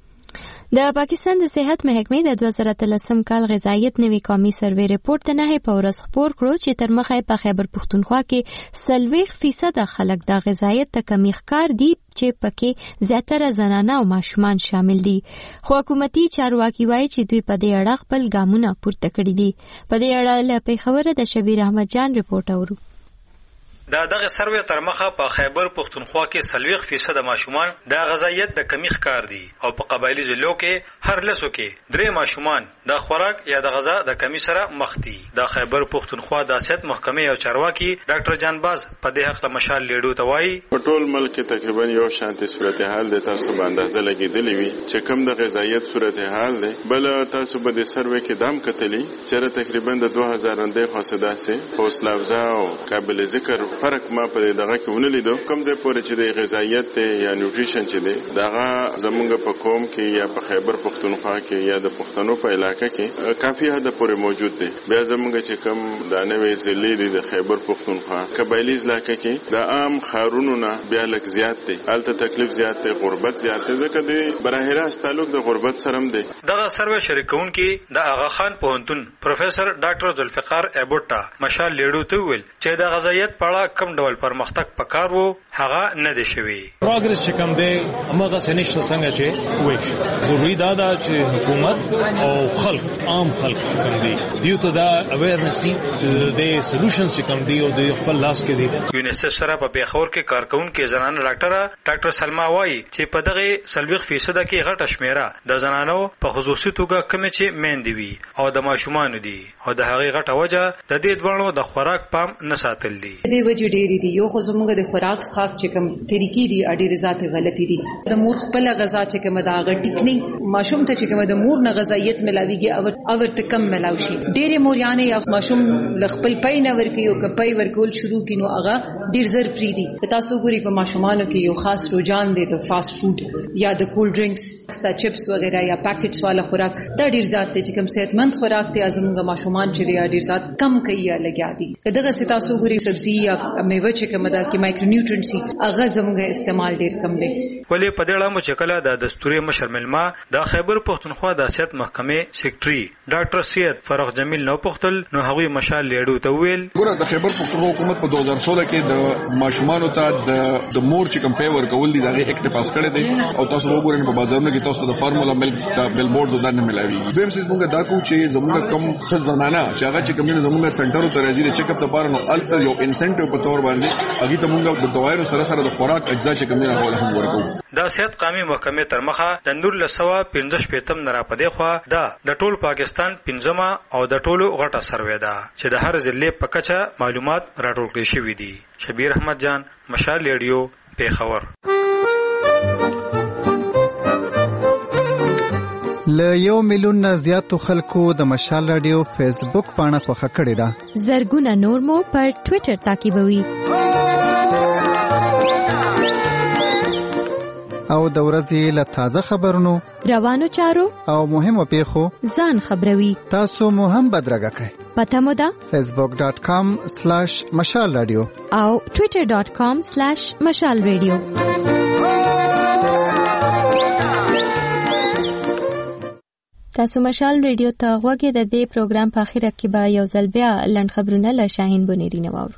د پاکستان د صحت محکمې د 2013 کال غذایت نوي قومي سروې ریپورت ته نه په ورځ خبر کړو چې تر مخه په خیبر پښتونخوا کې 40% خلک د غذایت ته کمی ښکار دي چې پکې زیاتره زنانه او ماشومان شامل دي. خو حکومتي چارواکي وایي چې دوی په دې اړه خپل ګامونه پورته کړي دي. په دې اړه له پیښوره د شبیر احمد جان ریپورت اورو. دغه سروې تر مخه په خیبر پښتونخوا کې 40% ماشومان د غذایت د کمی ښکار دي او په قبایلی ضلعو کې هر لسو کې 3 ماشومان د خوراک یا د غذا د کمی سره مخ دي. د خیبر پښتونخوا د صحت محکمې او چارواکي ډاکټر جانباز په دې حق له مشال لیډو ته وایي په ټول ملک کې تقریبا یو شانتي صورتحال د تاسو په اندازه لګیدلې وي چې کم د غذایت صورتحال دی. بل تاسو به د سروې کې دام کتلی چې تقریبا د 2000 اندې خاصه ده حوصله افزا او قابل ذکر فرق ما په دغه کې ونلیدو. کوم ځای پورې چې د غذایت یا نیوټریشن چې دی دغه زمونږ په قوم کې یا په خیبر پښتونخوا کې یا د پښتنو په علاقه کې کافي حد پورې موجود دی. بیا زمونږ چې کوم د نوې ضلع دی د خیبر پښتونخوا قبایلی علاقه کې د عام خارونو نه بیا لږ زیات دی. البته تکلیف زیات دی، غربت زیات دی، ځکه د براه راست تعلق د غربت سره هم دی. دغه سروې شریکون کې د آغا خان پوهنتون پروفیسور ډاکټر ذوالفقار ایبوټا مشال لیډو ته ویل چې د غذایت په اړه کوم ډول پرمختګ پکار وو هغه نه دی شوی. پروګرس چې کوم دی هغه سنشت څنګه چې وایي ضروري دا چې حکومت او خلک عام خلک کوم دی دیو ته دا اویرنس د سولوشن چې کوم دی او د خپل لاس کې دی. یونیسف سره په پیښور کې کارکونکو زنانه ډاکټر سلما وایي چې په دغه 40% کې غټه شمیره د زنانو په خصوصي توګه کم چې میندې وي او د ماشومان دي او د هغه غټه وجه د دې دوړو د خوراک پام نه ساتل دي. د وجې ډېری دي یو خو زموږ د خوراک څخه چې کوم طریقې دي اډېر ذات غلطي دي. د مور خپل غذا چې کوم دا غټ نه ماشوم ته چې کوم د مور نه غذایت ملاويږي او ورته کم ملاوي شي. ډېری موریانه یا ماشوم خپل پای نه ورکي او کپای ورکول شروع کینو هغه ډېر زر پری دي. تاسو ګوري په ماشومانو کې یو خاص رجحان دی د فاست فود یا د کول ډرینکس ستا چپس وغیرہ یا پاکټس والا خوراک دا ډېر ذات دی چې کوم صحتمند خوراک دی زموږ ماشومان چې دی ډېر ذات کم کوي لګیا دي. دغه تاسو ګوري سبزی یا میوه چې کوم دا کې مایکرو نیوټرینټس هغه زموږ استعمال ډېر کم دی. ولې په دې اړه مو چې کله د دستوري مشر ملما د خیبر پښتونخوا د صحت محکمې سیکریټري ډاکټر سید فرخ جمیل نو پختل نو هغوی مشال لیډو ته ویل ګوره د خیبر پښتونخوا حکومت په 2016 کې د ماشومانو ته د مور چې کوم پیور کول دي دا اکټ پاس کړی دی او تاسو وګورئ په بازارونو کې تاسو د فارمولا ملک د بیل بورډز د نه ملاوي. دویم څه موږ دا کوو چې زموږ کم خزانه چې هغه چې کوم زموږ سنټرو ته راځي د چیک اپ لپاره نو الته یو انسنټیو په تور باندې هغه ته موږ د دوایرو سره سره د خوراک اجزا چې کوم نه هول هم ورکو. د صحت قومي محکمې تر مخه د 1915 نه را پدې خو د ټول پاکستان 15 او د ټولو غټه سروې ده چې د هر ضلع په کچه معلومات راټول کړي شوي دي. شبیر احمد جان مشال ریډیو پیښور. ل 1 میلیون نه زیاتو خلکو د مشال رادیو فیسبوک پاڼه خوښه کړې ده. زرګونه نور مو پر ټوئیټر تعقیبوي او د ورځې له تازه خبرونو روانو چارو او مهمو پیښو ځان خبروي. تاسو مو هم بدرګه کړئ. پته مو ده facebook.com/mashalradio او twitter.com/mashalradio. تاسو مشال ریډیو ته غوږی د دې پروګرام په اخر کې به یو ځل بیا لنډ خبرونه له شاهین بنيري نه واورو.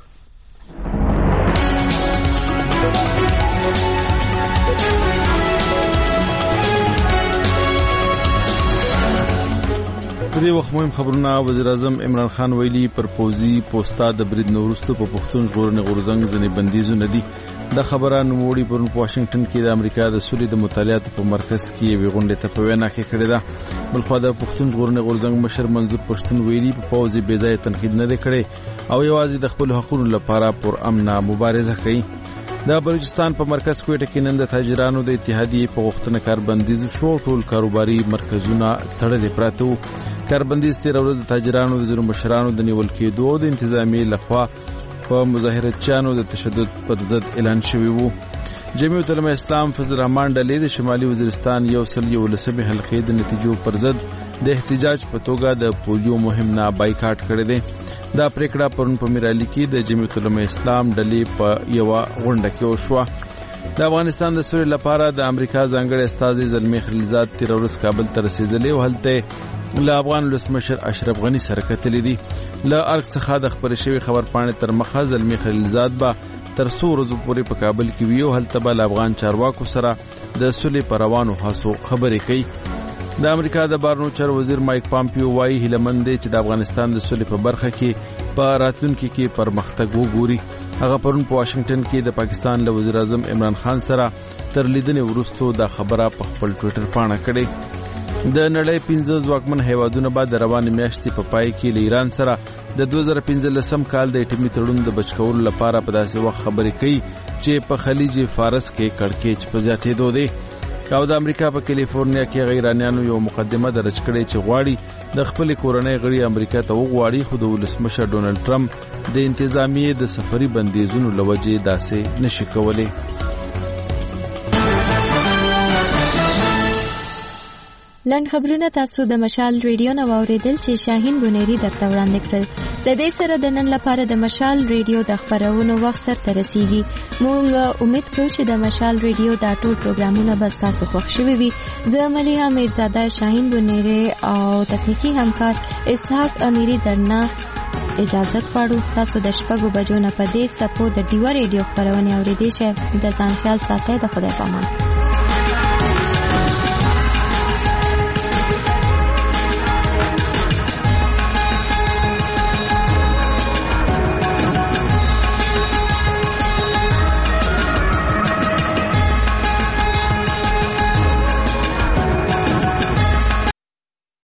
دې وخت مهم خبرونه. وزیر اعظم عمران خان ویلي پر پوزي پوسټا د برید نورستو په پښتون ژغورنې غورځنګ ځنې بندیزونه دي. د خبره نوموړي پرون په واشنگټن کې د امریکا د سولې د مطالعاتو په مرکز کې یوې غونډې ته په وینا کې کړې ده. بلخوا د پښتون ژغورنې غورځنګ مشر منظور پښتون ویلي په پوزي بې ځایه تنقید نه دی کړی او یوازې د خپل حقوقو لپاره پر امن مبارزه کوي. د بلوچستان په مرکز کوټه کې نن د تاجرانو د اتحادیې په غوښتنه کاربندیز شو. ټول کاروباري مرکزونه تړلې پراته وو. کاربندیز تیر ورځ د تاجرانو وزیر مشرانو د نیول کېدو او د انتظامی لخوا په مظاهرچیانو د تشدد پر ضد اعلان شوی وو. جمعیت العلماء اسلام فضل الرحمن ډلې د شمالي وزیرستان 111 حلقې د نتیجو پر ضد د احتجاج په توګه د پولیو مهم نه بایکاټ کړی دی. دا پریکړه پرون په میرالي کې د جمعیت العلماء اسلام ډلې په یو غونډه کې وشوه. د افغانستان د سولې لپاره د امریکا ځانګړي استازي زلمی خلیلزاد تیر ورځ کابل ته رسیدلی او هلته له افغان ولسمشر اشرف غنی سره کتلې دي. له ارګ څخه د خبرې شوی خبرپاڼې تر مخه زلمی خلیلزاد به تر څو ورځې پورې په کابل کې وي او هلته به له افغان چارواکو سره د سولې پر روانو هڅو خبرې کوي. د امریکا د بهرنیو چارو وزیر مایک پامپیو وایي هیله مند دی چې د افغانستان د سولې په برخه کې په راتلونکي کې پرمختګ وګوري. هغه پرون په واشنگټن کې د پاکستان له وزیر اعظم عمران خان سره تر لیدنې وروسته دا خبره په خپل ټوئیټر پاڼه کړې. د نړۍ 15 ځواکمن هیوادونه بعد روانې میاشتې په پای کې له ایران سره د 2015 کال د اټومي تړون د بچکولو لپاره په داسې وخت خبرې کوي چې په خلیج فارس کې کړکېچ په زیاتېدو دی. او د امریکا په کیلیفورنیا کې غیرانیانو یو مقدمه درج کړې چې غواړي د خپل کورنۍ غړي امریکا ته وغواړي، خو د ولسمشر ډونالد ټرمپ د انتظامیې د سفري بندیزونو لوجې داسې نشي کولای. لنډ خبرونه تاسو د مشال ریډیو نو اوریدل چې شاهین بونيري درته وړاندې کړل. د دې سره د نن لپاره د مشال ریډیو د خبرونو وخت سره رسیدي. موږ امید کوو چې د مشال ریډیو دا ټول پروګرامونه به تاسو خوښ شوي وي. زه ملیحه میرزاده، شاهین بونيري او تکنیکی همکار اسحاق امیری درنه اجازه غواړو. تاسو د 6 بجو نه په دې سپو د ډیو ریډیو خبرونه اوریدئ. د ځان خیال ساتئ. د خدای پامان.